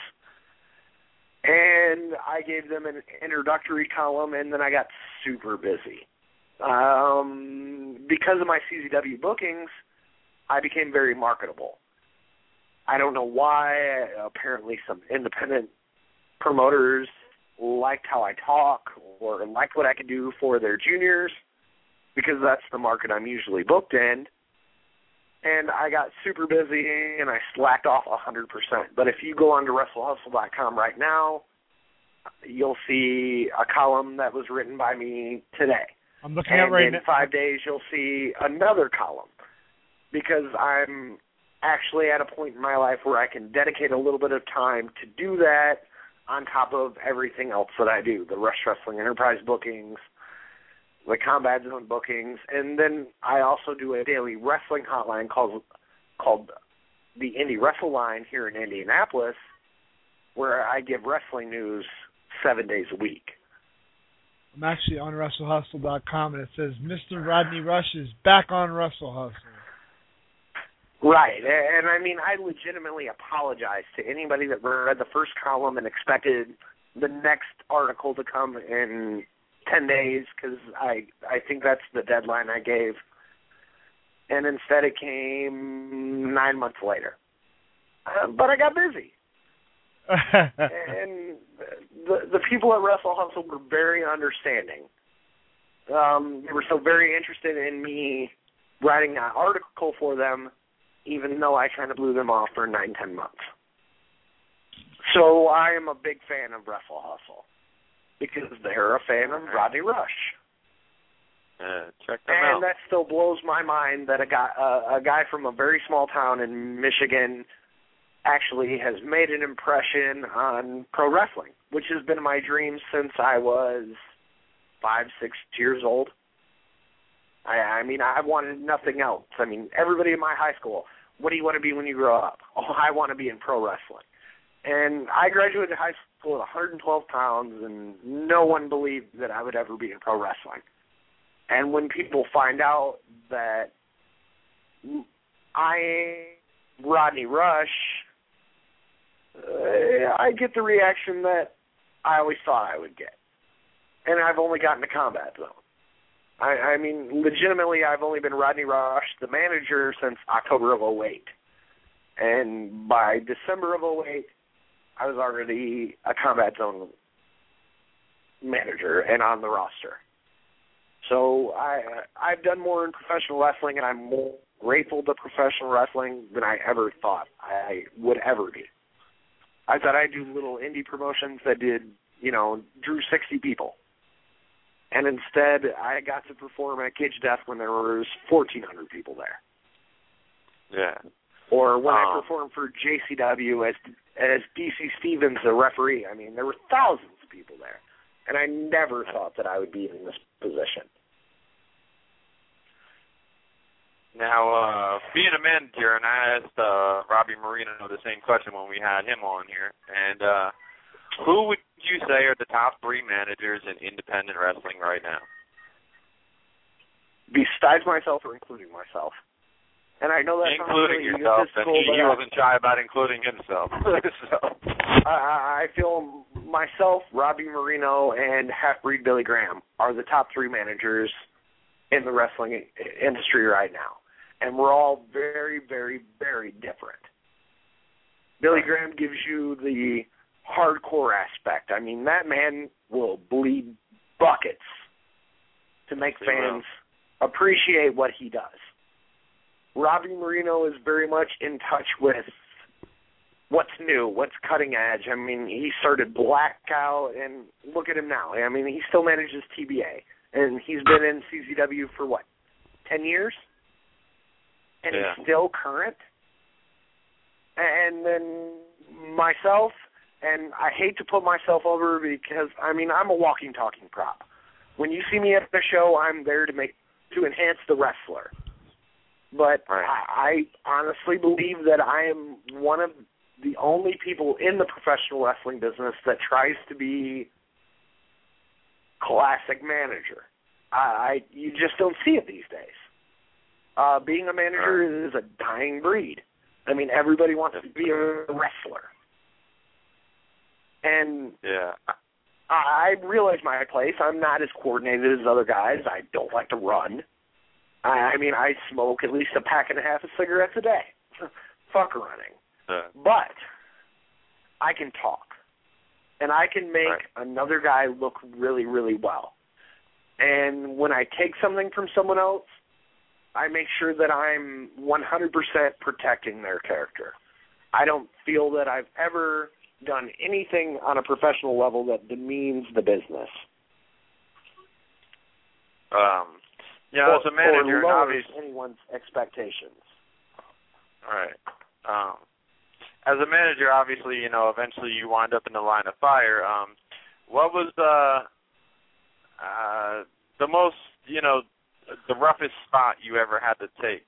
Speaker 7: And I gave them an introductory column, and then I got super busy. Um, because of my C Z W bookings, I became very marketable. I don't know why. Apparently some independent promoters liked how I talk or liked what I could do for their juniors, because that's the market I'm usually booked in. And I got super busy, and I slacked off one hundred percent. But if you go on to Wrestle Hustle dot com right now, you'll see a column that was written by me today.
Speaker 6: I'm looking
Speaker 7: and
Speaker 6: at right
Speaker 7: in
Speaker 6: now.
Speaker 7: five days, you'll see another column, because I'm actually at a point in my life where I can dedicate a little bit of time to do that on top of everything else that I do, the Rush Wrestling Enterprise bookings, the Combat Zone bookings, and then I also do a daily wrestling hotline called called the Indie Wrestle Line here in Indianapolis, where I give wrestling news seven days a week.
Speaker 6: I'm actually on Wrestle Hustle dot com, and it says Mister Rodney Rush is back on Wrestle Hustle.
Speaker 7: Right, and I mean, I legitimately apologize to anybody that read the first column and expected the next article to come in ten days, because I, I think that's the deadline I gave. And instead it came nine months later. Uh, but I got busy. And the the people at Wrestle Hustle were very understanding. Um, they were so very interested in me writing an article for them, even though I kind of blew them off for nine, ten months. So I am a big fan of Wrestle Hustle, because they're a fan of Rodney Rush.
Speaker 5: Uh, check them
Speaker 7: and
Speaker 5: out.
Speaker 7: that still blows my mind that a guy, uh, a guy from a very small town in Michigan actually has made an impression on pro wrestling, which has been my dream since I was five, six years old. I, I mean, I wanted nothing else. I mean, everybody in my high school, what do you want to be when you grow up? Oh, I want to be in pro wrestling. And I graduated high school at one hundred twelve pounds, and no one believed that I would ever be in pro wrestling. And when people find out that I am Rodney Rush, uh, I get the reaction that I always thought I would get. And I've only gotten to Combat Zone. I, I mean, legitimately, I've only been Rodney Rush, the manager, since October of oh eight. And by December of oh eight, I was already a Combat Zone manager and on the roster. So I, I've done more in professional wrestling, and I'm more grateful to professional wrestling than I ever thought I would ever be. I thought I'd do little indie promotions that did, you know, drew sixty people. And instead, I got to perform at Cage Death when there was fourteen hundred people there.
Speaker 5: Yeah.
Speaker 7: Or when
Speaker 5: um,
Speaker 7: I performed for J C W as as D C Stevens, the referee. I mean, there were thousands of people there. And I never thought that I would be in this position.
Speaker 5: Now, uh, being a manager, and I asked uh, Robbie Marino the same question when we had him on here, and uh, who would you say are the top three managers in independent wrestling right now?
Speaker 7: Besides myself or including myself? And I know that
Speaker 5: including
Speaker 7: really
Speaker 5: yourself, and he, he
Speaker 7: I,
Speaker 5: wasn't shy about including himself. so.
Speaker 7: I, I feel myself, Robbie Marino, and Half-Breed Billy Graham are the top three managers in the wrestling industry right now. And we're all very, very, very different. Billy Graham gives you the hardcore aspect. I mean, that man will bleed buckets to make
Speaker 5: He
Speaker 7: fans
Speaker 5: will.
Speaker 7: appreciate what he does. Robbie Marino is very much in touch with what's new, what's cutting edge. I mean, he started Blackout, and look at him now. I mean, he still manages T B A, and he's been in C Z W for, what, ten years? And
Speaker 5: yeah.
Speaker 7: he's still current. And then myself, and I hate to put myself over because, I mean, I'm a walking, talking prop. When you see me at the show, I'm there to make to enhance the wrestler. But
Speaker 5: right.
Speaker 7: I, I honestly believe that I am one of the only people in the professional wrestling business that tries to be classic manager. I, I you just don't see it these days. Uh, being a manager is a dying breed. I mean, everybody wants to be a wrestler. And
Speaker 5: yeah.
Speaker 7: I, I realize my place. I'm not as coordinated as other guys. I don't like to run. I, I mean, I smoke at least a pack and a half of cigarettes a day. Fuck running.
Speaker 5: Yeah.
Speaker 7: But I can talk. And I can make
Speaker 5: right.
Speaker 7: another guy look really, really well. And when I take something from someone else, I make sure that I'm one hundred percent protecting their character. I don't feel that I've ever done anything on a professional level that demeans the business.
Speaker 5: Um, yeah,
Speaker 7: or,
Speaker 5: as a manager,
Speaker 7: or lowers
Speaker 5: obviously,
Speaker 7: anyone's expectations.
Speaker 5: All right. Um, as a manager, obviously, you know, eventually you wind up in the line of fire. Um, what was the uh, the most, you know, the roughest spot you ever had to take?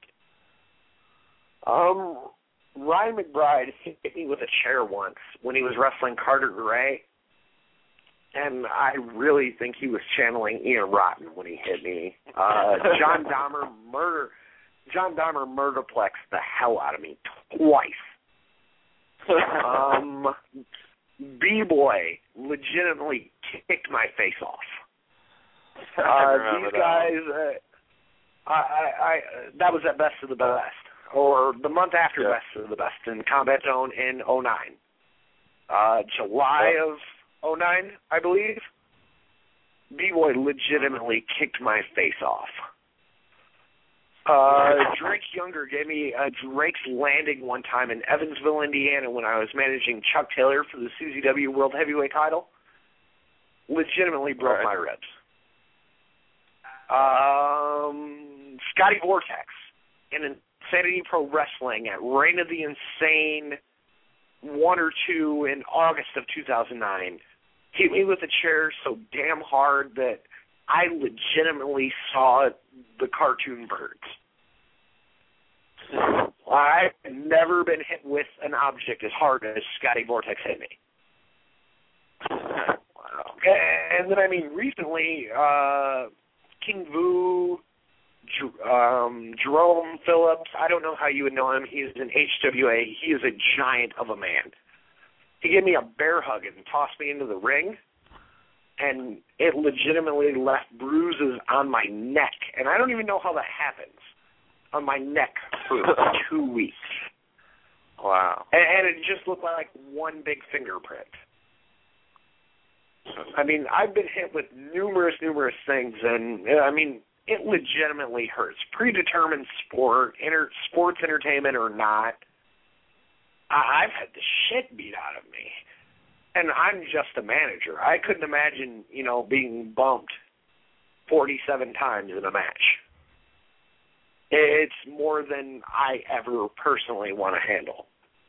Speaker 7: Um, Ryan McBride hit me with a chair once when he was wrestling Carter Gray, and I really think he was channeling Ian Rotten when he hit me. Uh, John Dahmer murder, John Dahmer murderplexed the hell out of me twice. um, B-Boy legitimately kicked my face off. Uh, these
Speaker 5: that
Speaker 7: guys, uh, I, I, I, that was at Best of the Best, or the month after
Speaker 5: yeah.
Speaker 7: Best of the Best in Combat Zone in oh nine. Uh, July
Speaker 5: yeah.
Speaker 7: of oh nine, I believe. B-Boy legitimately kicked my face off. Uh, Drake Younger gave me a Drake's Landing one time in Evansville, Indiana, when I was managing Chuck Taylor for the C Z W World Heavyweight title. Legitimately broke
Speaker 5: right.
Speaker 7: my ribs. Um, Scotty Vortex in Insanity Pro Wrestling at Reign of the Insane one or two in August of two thousand nine. Hit me with a chair so damn hard that I legitimately saw the cartoon birds. I've never been hit with an object as hard as Scotty Vortex hit me.
Speaker 5: Wow.
Speaker 7: And then, I mean, recently, uh, King Vu, um, Jerome Phillips, I don't know how you would know him. He's in H W A. He is a giant of a man. He gave me a bear hug and tossed me into the ring, and it legitimately left bruises on my neck. And I don't even know how that happens, on my neck for two weeks.
Speaker 5: Wow.
Speaker 7: And, and it just looked like one big fingerprint. I mean, I've been hit with numerous, numerous things, and, I mean, it legitimately hurts. Predetermined sport, inter- sports entertainment or not, I- I've had the shit beat out of me. And I'm just a manager. I couldn't imagine, you know, being bumped forty-seven times in a match. It's more than I ever personally want to handle.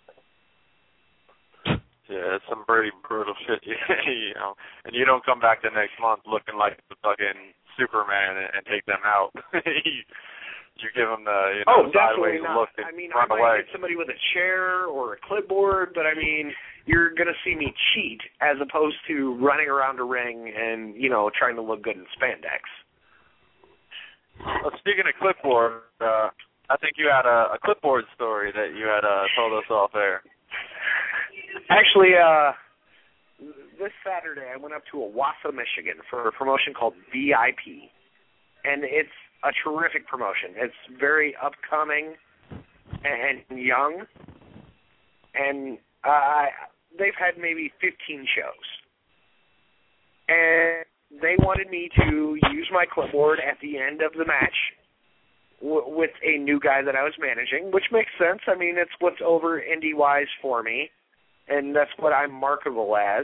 Speaker 5: Yeah, it's some pretty brutal shit, you know. And you don't come back the next month looking like the fucking Superman and, and take them out. you give them the, you know,
Speaker 7: oh, definitely
Speaker 5: sideways
Speaker 7: not.
Speaker 5: look and
Speaker 7: I mean,
Speaker 5: run
Speaker 7: I might
Speaker 5: away.
Speaker 7: hit somebody with a chair or a clipboard, but I mean, you're going to see me cheat as opposed to running around a ring and, you know, trying to look good in spandex.
Speaker 5: Well, speaking of clipboard, uh, I think you had a, a clipboard story that you had uh, told us off air.
Speaker 7: Actually, uh, this Saturday I went up to Owasso, Michigan for a promotion called V I P, and it's a terrific promotion. It's very upcoming and young, and uh, they've had maybe fifteen shows. And they wanted me to use my clipboard at the end of the match w- with a new guy that I was managing, which makes sense. I mean, it's what's over indie-wise for me, and that's what I'm marketable as.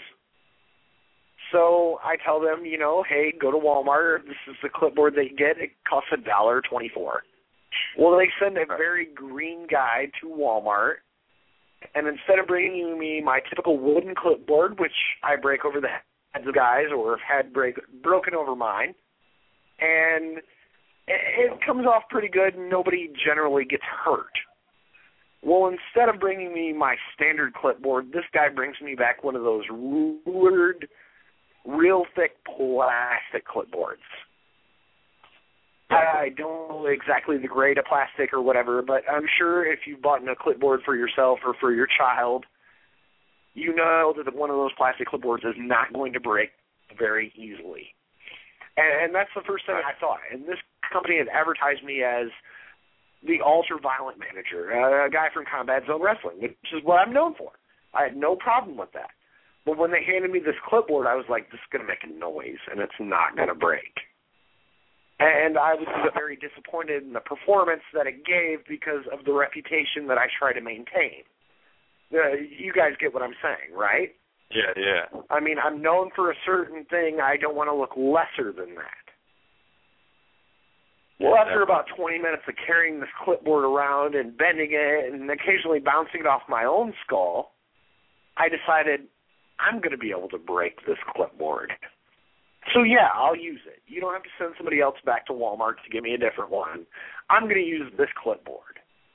Speaker 7: So I tell them, you know, hey, go to Walmart. This is the clipboard that you get. It costs one dollar and twenty-four cents. Well, they send a very green guy to Walmart, and instead of bringing me my typical wooden clipboard, which I break over the heads of guys or have had break, broken over mine, and it comes off pretty good and nobody generally gets hurt. Well, instead of bringing me my standard clipboard, this guy brings me back one of those rulered, real thick plastic clipboards. I don't know exactly the grade of plastic or whatever, but I'm sure if you've bought a clipboard for yourself or for your child, you know that one of those plastic clipboards is not going to break very easily. And, and that's the first thing I thought. And this company had advertised me as the ultra-violent manager, a guy from Combat Zone Wrestling, which is what I'm known for. I had no problem with that. But when they handed me this clipboard, I was like, this is going to make a noise, and it's not going to break. And I was very disappointed in the performance that it gave because of the reputation that I try to maintain. Uh, you guys get what I'm saying, right?
Speaker 5: Yeah, yeah.
Speaker 7: I mean, I'm known for a certain thing. I don't want to look lesser than that. Well,
Speaker 5: Yeah,
Speaker 7: after about twenty minutes of carrying this clipboard around and bending it and occasionally bouncing it off my own skull, I decided I'm going to be able to break this clipboard. So, yeah, I'll use it. You don't have to send somebody else back to Walmart to give me a different one. I'm going to use this clipboard.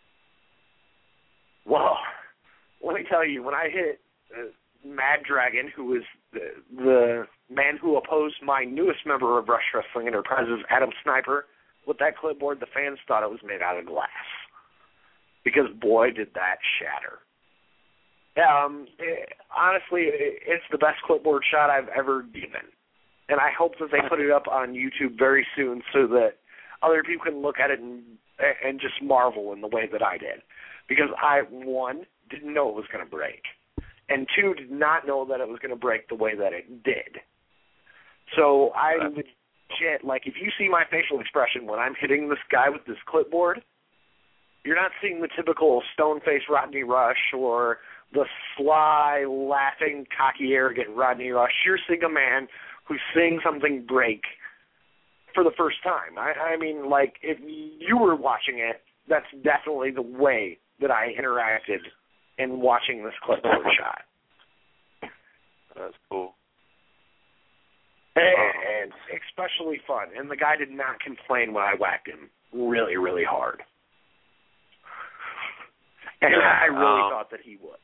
Speaker 7: Well, let me tell you, when I hit uh, Mad Dragon, who is the, the man who opposed my newest member of Rush Wrestling Enterprises, Adam Sniper, with that clipboard, the fans thought it was made out of glass. Because, boy, did that shatter. Um, it, honestly, it, it's the best clipboard shot I've ever given. And I hope that they put it up on YouTube very soon so that other people can look at it and, and just marvel in the way that I did. Because I, one, didn't know it was going to break. And two, did not know that it was going to break the way that it did. So I legit, like, if you see my facial expression when I'm hitting this guy with this clipboard, you're not seeing the typical stone-faced Rodney Rush or the sly, laughing, cocky, arrogant Rodney Rush. You're seeing a man who's seeing something break for the first time. I, I mean, like, if you were watching it, that's definitely the way that I interacted in watching this clipboard shot.
Speaker 5: That's cool.
Speaker 7: And, and especially fun. And the guy did not complain when I whacked him really, really hard. And
Speaker 5: yeah,
Speaker 7: I really
Speaker 5: um,
Speaker 7: thought that he would.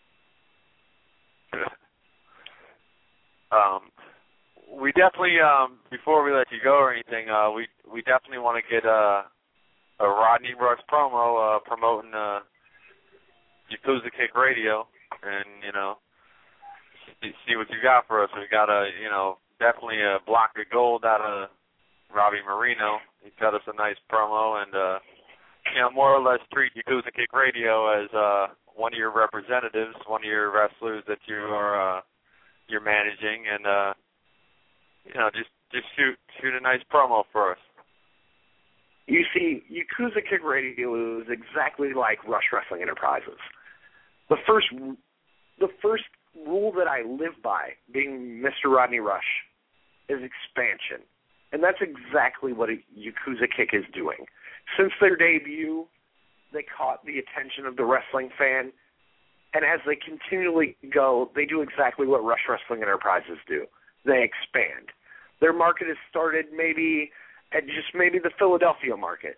Speaker 5: Um, we definitely, um, before we let you go or anything, uh, we we definitely want to get uh, a Rodney Rush promo uh, promoting uh, Yakuza Kick Radio, and you know, see, see what you got for us. We got a, you know, definitely a block of gold out of Robbie Marino. He cut us a nice promo, and uh, you know, more or less treat Yakuza Kick Radio as uh, one of your representatives, one of your wrestlers that you are uh, you're managing, and uh, you know, just just shoot shoot a nice promo for us.
Speaker 7: You see, Yakuza Kick Radio is exactly like Rush Wrestling Enterprises. The first, the first rule that I live by, being Mister Rodney Rush, is expansion, and that's exactly what a Yakuza Kick is doing. Since their debut, they caught the attention of the wrestling fan, and as they continually go, they do exactly what Rush Wrestling Enterprises do. They expand. Their market has started maybe at just maybe the Philadelphia market,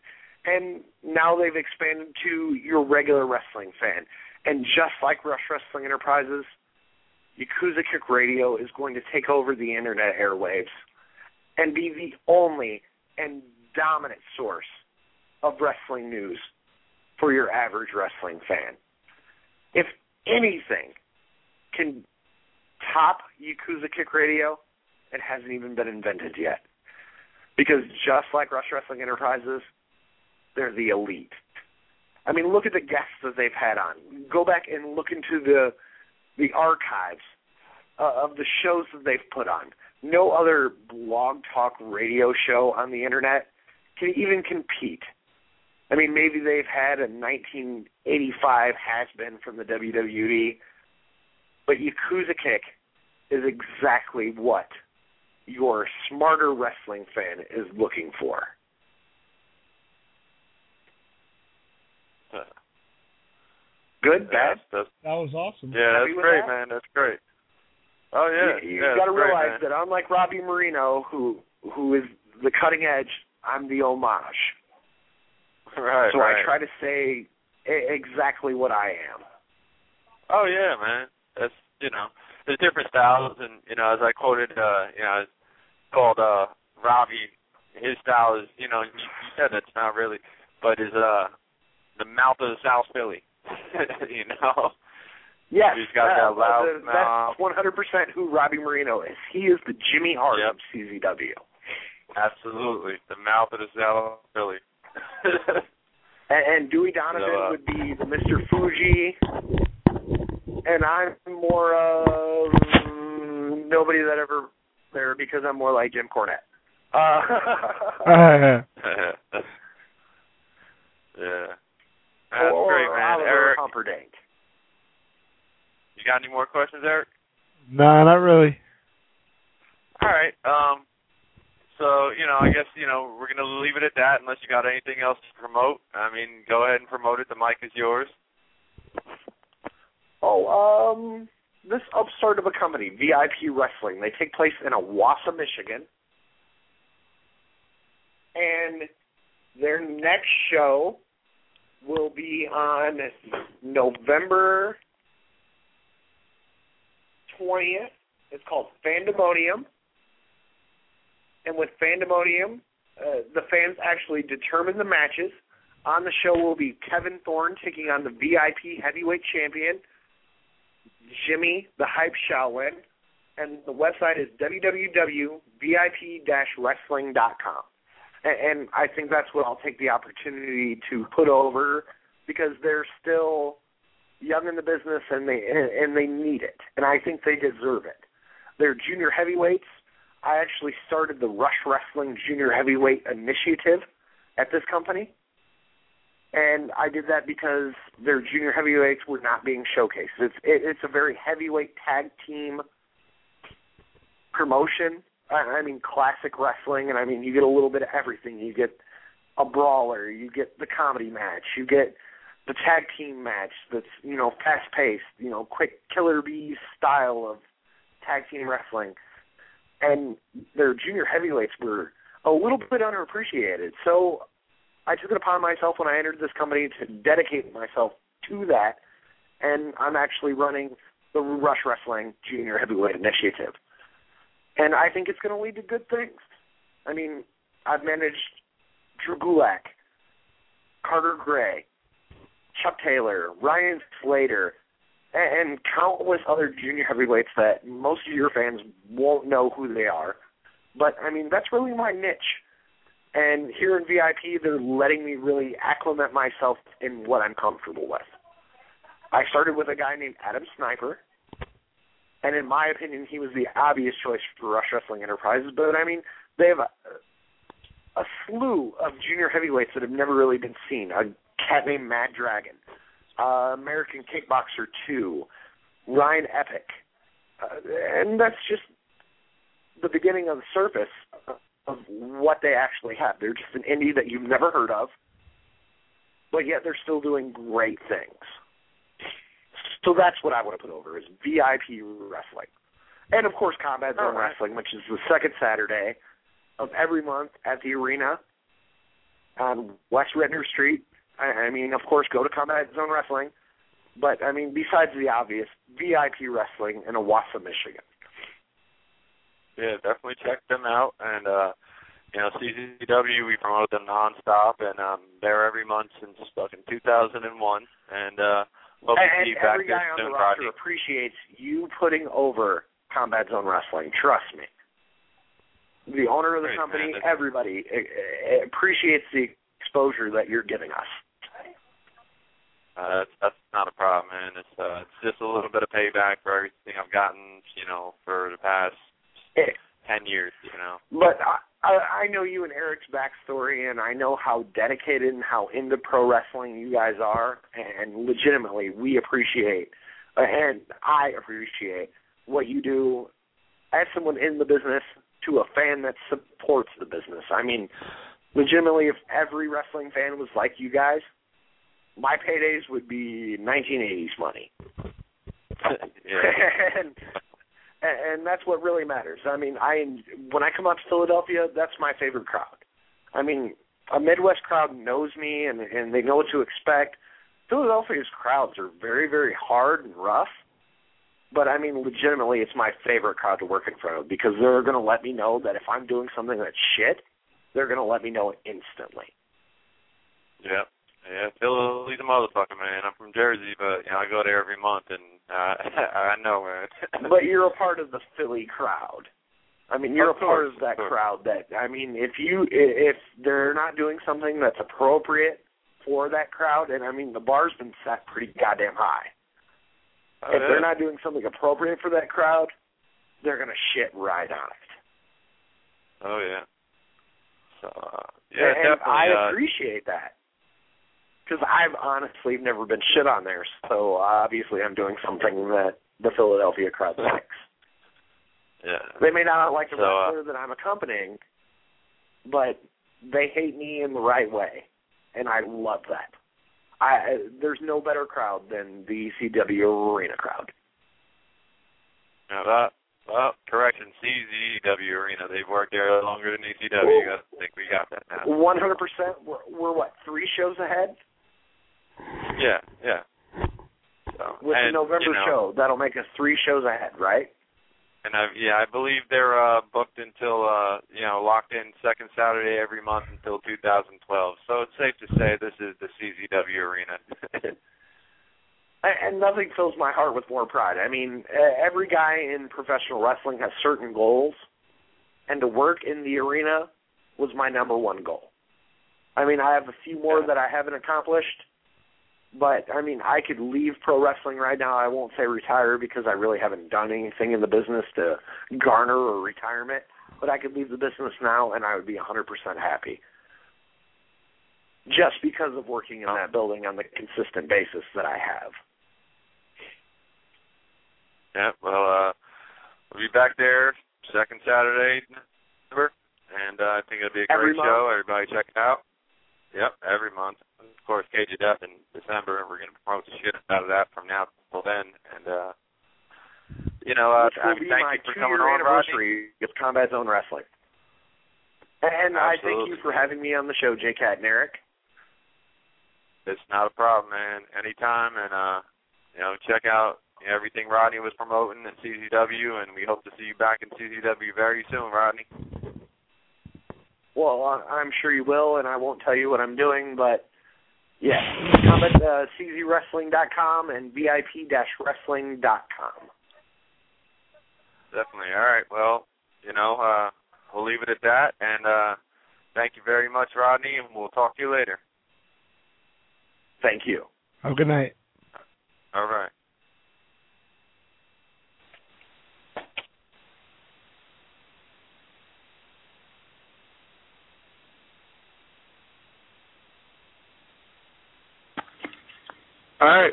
Speaker 7: And now they've expanded to your regular wrestling fan. And just like Rush Wrestling Enterprises, Yakuza Kick Radio is going to take over the internet airwaves and be the only and dominant source of wrestling news for your average wrestling fan. If anything can top Yakuza Kick Radio, it hasn't even been invented yet. Because just like Rush Wrestling Enterprises, they're the elite. I mean, look at the guests that they've had on. Go back and look into the the archives uh, of the shows that they've put on. No other blog talk radio show on the internet can even compete. I mean, maybe they've had a nineteen eighty-five has-been from the W W E, but Yakuza Kick is exactly what your smarter wrestling fan is looking for. Good, bad?
Speaker 5: That's,
Speaker 6: That was awesome.
Speaker 5: yeah,
Speaker 7: Happy
Speaker 5: that's
Speaker 7: with
Speaker 5: great,
Speaker 7: that?
Speaker 5: man. That's great. Oh, yeah.
Speaker 7: You, you've
Speaker 5: yeah,
Speaker 7: got to
Speaker 5: that's great,
Speaker 7: realize
Speaker 5: man.
Speaker 7: that unlike Robbie Marino, who who is the cutting edge, I'm the homage.
Speaker 5: Right,
Speaker 7: So
Speaker 5: right.
Speaker 7: I try to say e- exactly what I am.
Speaker 5: Oh, yeah, man. That's, you know, there's different styles, and, you know, as I quoted, uh, you know, it's called uh, Robbie, his style is, you know, you, you said it's not really, but is uh, the mouth of the South Philly, you know?
Speaker 7: Yes,
Speaker 5: He's got
Speaker 7: uh,
Speaker 5: that loud
Speaker 7: uh,
Speaker 5: mouth.
Speaker 7: that's one hundred percent who Robbie Marino is. He is the Jimmy Hart
Speaker 5: Yep.
Speaker 7: of C Z W.
Speaker 5: Absolutely. The mouth of the South Philly.
Speaker 7: And, and Dewey Donovan
Speaker 5: So, uh,
Speaker 7: would be the Mister Fuji, and I'm more of mm, nobody that ever there because I'm more like Jim Cornette. Uh,
Speaker 5: yeah. That's
Speaker 7: or
Speaker 5: great, man.
Speaker 7: Oliver
Speaker 5: Eric,
Speaker 7: Humperdinck.
Speaker 5: you got any more questions, Eric?
Speaker 6: No, not really.
Speaker 5: All right. Um, so, you know, I guess, you know, we're going to leave it at that unless you got anything else to promote. I mean, go ahead and promote it. The mic is yours.
Speaker 7: Oh, um, this upstart of a company, V I P Wrestling, they take place in Owasso, Michigan. And their next show will be on November twentieth. It's called Fandemonium. And with Fandemonium, uh, the fans actually determine the matches. On the show will be Kevin Thorne taking on the V I P Heavyweight Champion, Jimmy the Hype Shaolin, and the website is w w w dot v i p dash wrestling dot com. And, and I think that's what I'll take the opportunity to put over because they're still young in the business and they and they need it, and I think they deserve it. They're junior heavyweights. I actually started the Rush Wrestling Junior Heavyweight Initiative at this company, and I did that because their junior heavyweights were not being showcased. It's it, it's a very heavyweight tag team promotion. I, I mean, classic wrestling, and I mean, you get a little bit of everything. You get a brawler, you get the comedy match, you get the tag team match that's, you know, fast-paced, you know, quick Killer Bee style of tag team wrestling. And their junior heavyweights were a little bit underappreciated. So I took it upon myself when I entered this company to dedicate myself to that, and I'm actually running the Rush Wrestling Junior Heavyweight Initiative. And I think it's going to lead to good things. I mean, I've managed Drew Gulak, Carter Gray, Chuck Taylor, Ryan Slater, and countless other junior heavyweights that most of your fans won't know who they are. But, I mean, that's really my niche. And here in V I P, they're letting me really acclimate myself in what I'm comfortable with. I started with a guy named Adam Sniper, and in my opinion, he was the obvious choice for Rush Wrestling Enterprises. But, I mean, they have a, a slew of junior heavyweights that have never really been seen. A cat named Mad Dragon, uh, American Kickboxer two, Ryan Epic. Uh, and that's just the beginning of the surface of what they actually have. They're just an indie that you've never heard of, but yet they're still doing great things. So that's what I want to put over is V I P Wrestling. And, of course, Combat Zone
Speaker 5: right.
Speaker 7: Wrestling, which is the second Saturday of every month at the arena. on West Redner Street. I, I mean, of course, go to Combat Zone Wrestling. But, I mean, besides the obvious, V I P Wrestling in Owasso, Michigan.
Speaker 5: Yeah, definitely check them out. And, uh, you know, C Z W, we promote them nonstop, and um, they're every month since fucking two thousand one. And uh, hope to see you back
Speaker 7: there soon,
Speaker 5: Rodney. And every guy on the roster
Speaker 7: Rodney. appreciates you putting over Combat Zone Wrestling. Trust me. The owner of the
Speaker 5: Great,
Speaker 7: company,
Speaker 5: man.
Speaker 7: everybody uh, appreciates the exposure that you're giving us.
Speaker 5: Uh, that's, that's not a problem, man. It's uh, it's just a little bit of payback for everything I've gotten, you know, for the past
Speaker 7: it,
Speaker 5: ten years, you know.
Speaker 7: But I, I, I know you and Eric's backstory, and I know how dedicated and how into pro wrestling you guys are, and legitimately we appreciate, uh, and I appreciate what you do as someone in the business to a fan that supports the business. I mean, legitimately, if every wrestling fan was like you guys, my paydays would be nineteen eighties money.
Speaker 5: Yeah.
Speaker 7: and, and that's what really matters. I mean, I when I come out to Philadelphia, that's my favorite crowd. I mean, a Midwest crowd knows me, and, and they know what to expect. Philadelphia's crowds are very, very hard and rough. But, I mean, legitimately, it's my favorite crowd to work in front of because they're going to let me know that if I'm doing something that's shit, they're going to let me know it instantly.
Speaker 5: Yeah. Yeah, Philly's a motherfucker, man. I'm from Jersey, but, you know, I go there every month, and uh, I know, man.
Speaker 7: But you're a part of the Philly crowd. I mean, you're
Speaker 5: of
Speaker 7: a part
Speaker 5: course,
Speaker 7: of that
Speaker 5: of
Speaker 7: crowd that, I mean, if you, if they're not doing something that's appropriate for that crowd, and, I mean, the bar's been set pretty goddamn high.
Speaker 5: Oh,
Speaker 7: if
Speaker 5: yeah.
Speaker 7: they're not doing something appropriate for that crowd, they're going to shit right on it.
Speaker 5: Oh, yeah. So, uh, yeah,
Speaker 7: and
Speaker 5: definitely.
Speaker 7: I
Speaker 5: uh,
Speaker 7: appreciate that. Because I've honestly never been shit on there, so obviously I'm doing something that the Philadelphia crowd likes.
Speaker 5: Yeah.
Speaker 7: They may not like the
Speaker 5: so, uh,
Speaker 7: wrestler that I'm accompanying, but they hate me in the right way, and I love that. I There's no better crowd than the E C W Arena crowd.
Speaker 5: Now that, well, correction, C Z W Arena. They've worked there longer than E C W. I think we got that now.
Speaker 7: one hundred percent. We're, we're what, three shows ahead?
Speaker 5: Yeah, yeah. So,
Speaker 7: With
Speaker 5: and,
Speaker 7: the November
Speaker 5: you know,
Speaker 7: show, that'll make us three shows ahead, right?
Speaker 5: And I, yeah, I believe they're uh, booked until, uh, you know, locked in second Saturday every month until two thousand twelve. So it's safe to say this is the C Z W Arena.
Speaker 7: And nothing fills my heart with more pride. I mean, every guy in professional wrestling has certain goals, and to work in the arena was my number one goal. I mean, I have a few more that I haven't accomplished, but, I mean, I could leave pro wrestling right now. I won't say retire because I really haven't done anything in the business to garner a retirement, but I could leave the business now, and I would be one hundred percent happy. Just because of working in that building on the consistent basis that I have.
Speaker 5: Yeah, well, uh, we'll be back there second Saturday, and uh, I think it'll be a
Speaker 7: Every
Speaker 5: great
Speaker 7: month?
Speaker 5: show. Everybody check it out. Yep, every month. Of course, Cage of Death in December, and we're going to promote the shit out of that from now till then. And, uh, you know, uh,
Speaker 7: Which will
Speaker 5: I
Speaker 7: be
Speaker 5: thank
Speaker 7: my
Speaker 5: you for coming
Speaker 7: two-year
Speaker 5: on, Rodney.
Speaker 7: anniversary with Combat Zone Wrestling. And I thank you for having me on the show, J. Cat and Eric.
Speaker 5: It's not a problem, man. Anytime, and, uh, you know, check out everything Rodney was promoting in C Z W, and we hope to see you back in C Z W very soon, Rodney.
Speaker 7: Well, I'm sure you will, and I won't tell you what I'm doing, but, yeah, Combat, uh, C Z Wrestling dot com and V I P Wrestling dot com.
Speaker 5: Definitely. All right. Well, you know, uh, we'll leave it at that, and uh, thank you very much, Rodney, and we'll talk to you later.
Speaker 7: Thank you.
Speaker 6: Have a good night.
Speaker 5: All right.
Speaker 1: All right.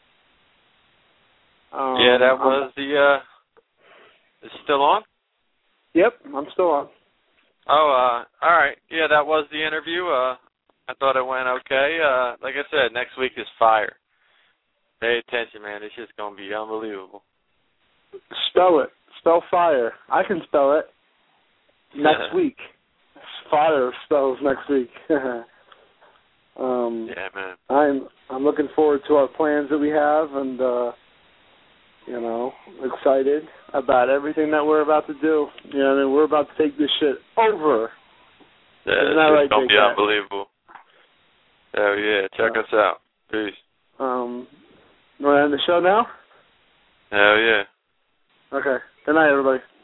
Speaker 1: Um,
Speaker 5: yeah, that was I'm, the, uh, is it still on?
Speaker 1: Yep, I'm still on.
Speaker 5: Oh, uh, all right. Yeah, that was the interview. Uh, I thought it went okay. Uh, like I said, next week is fire. Pay attention, man. It's just going to be unbelievable.
Speaker 1: Spell it. Spell fire. I can spell it. Next week. Fire spells next week. I'm looking forward to our plans that we have, and uh, you know, excited about everything that we're about to do. You know, I mean, we're about to take this shit over.
Speaker 5: Yeah,
Speaker 1: Isn't
Speaker 5: it's
Speaker 1: that right,
Speaker 5: gonna be
Speaker 1: J-Cat?
Speaker 5: unbelievable. Hell yeah, check
Speaker 1: uh,
Speaker 5: us out. Peace.
Speaker 1: Um, you want to end the show now?
Speaker 5: Hell yeah.
Speaker 1: Okay. Good night, everybody.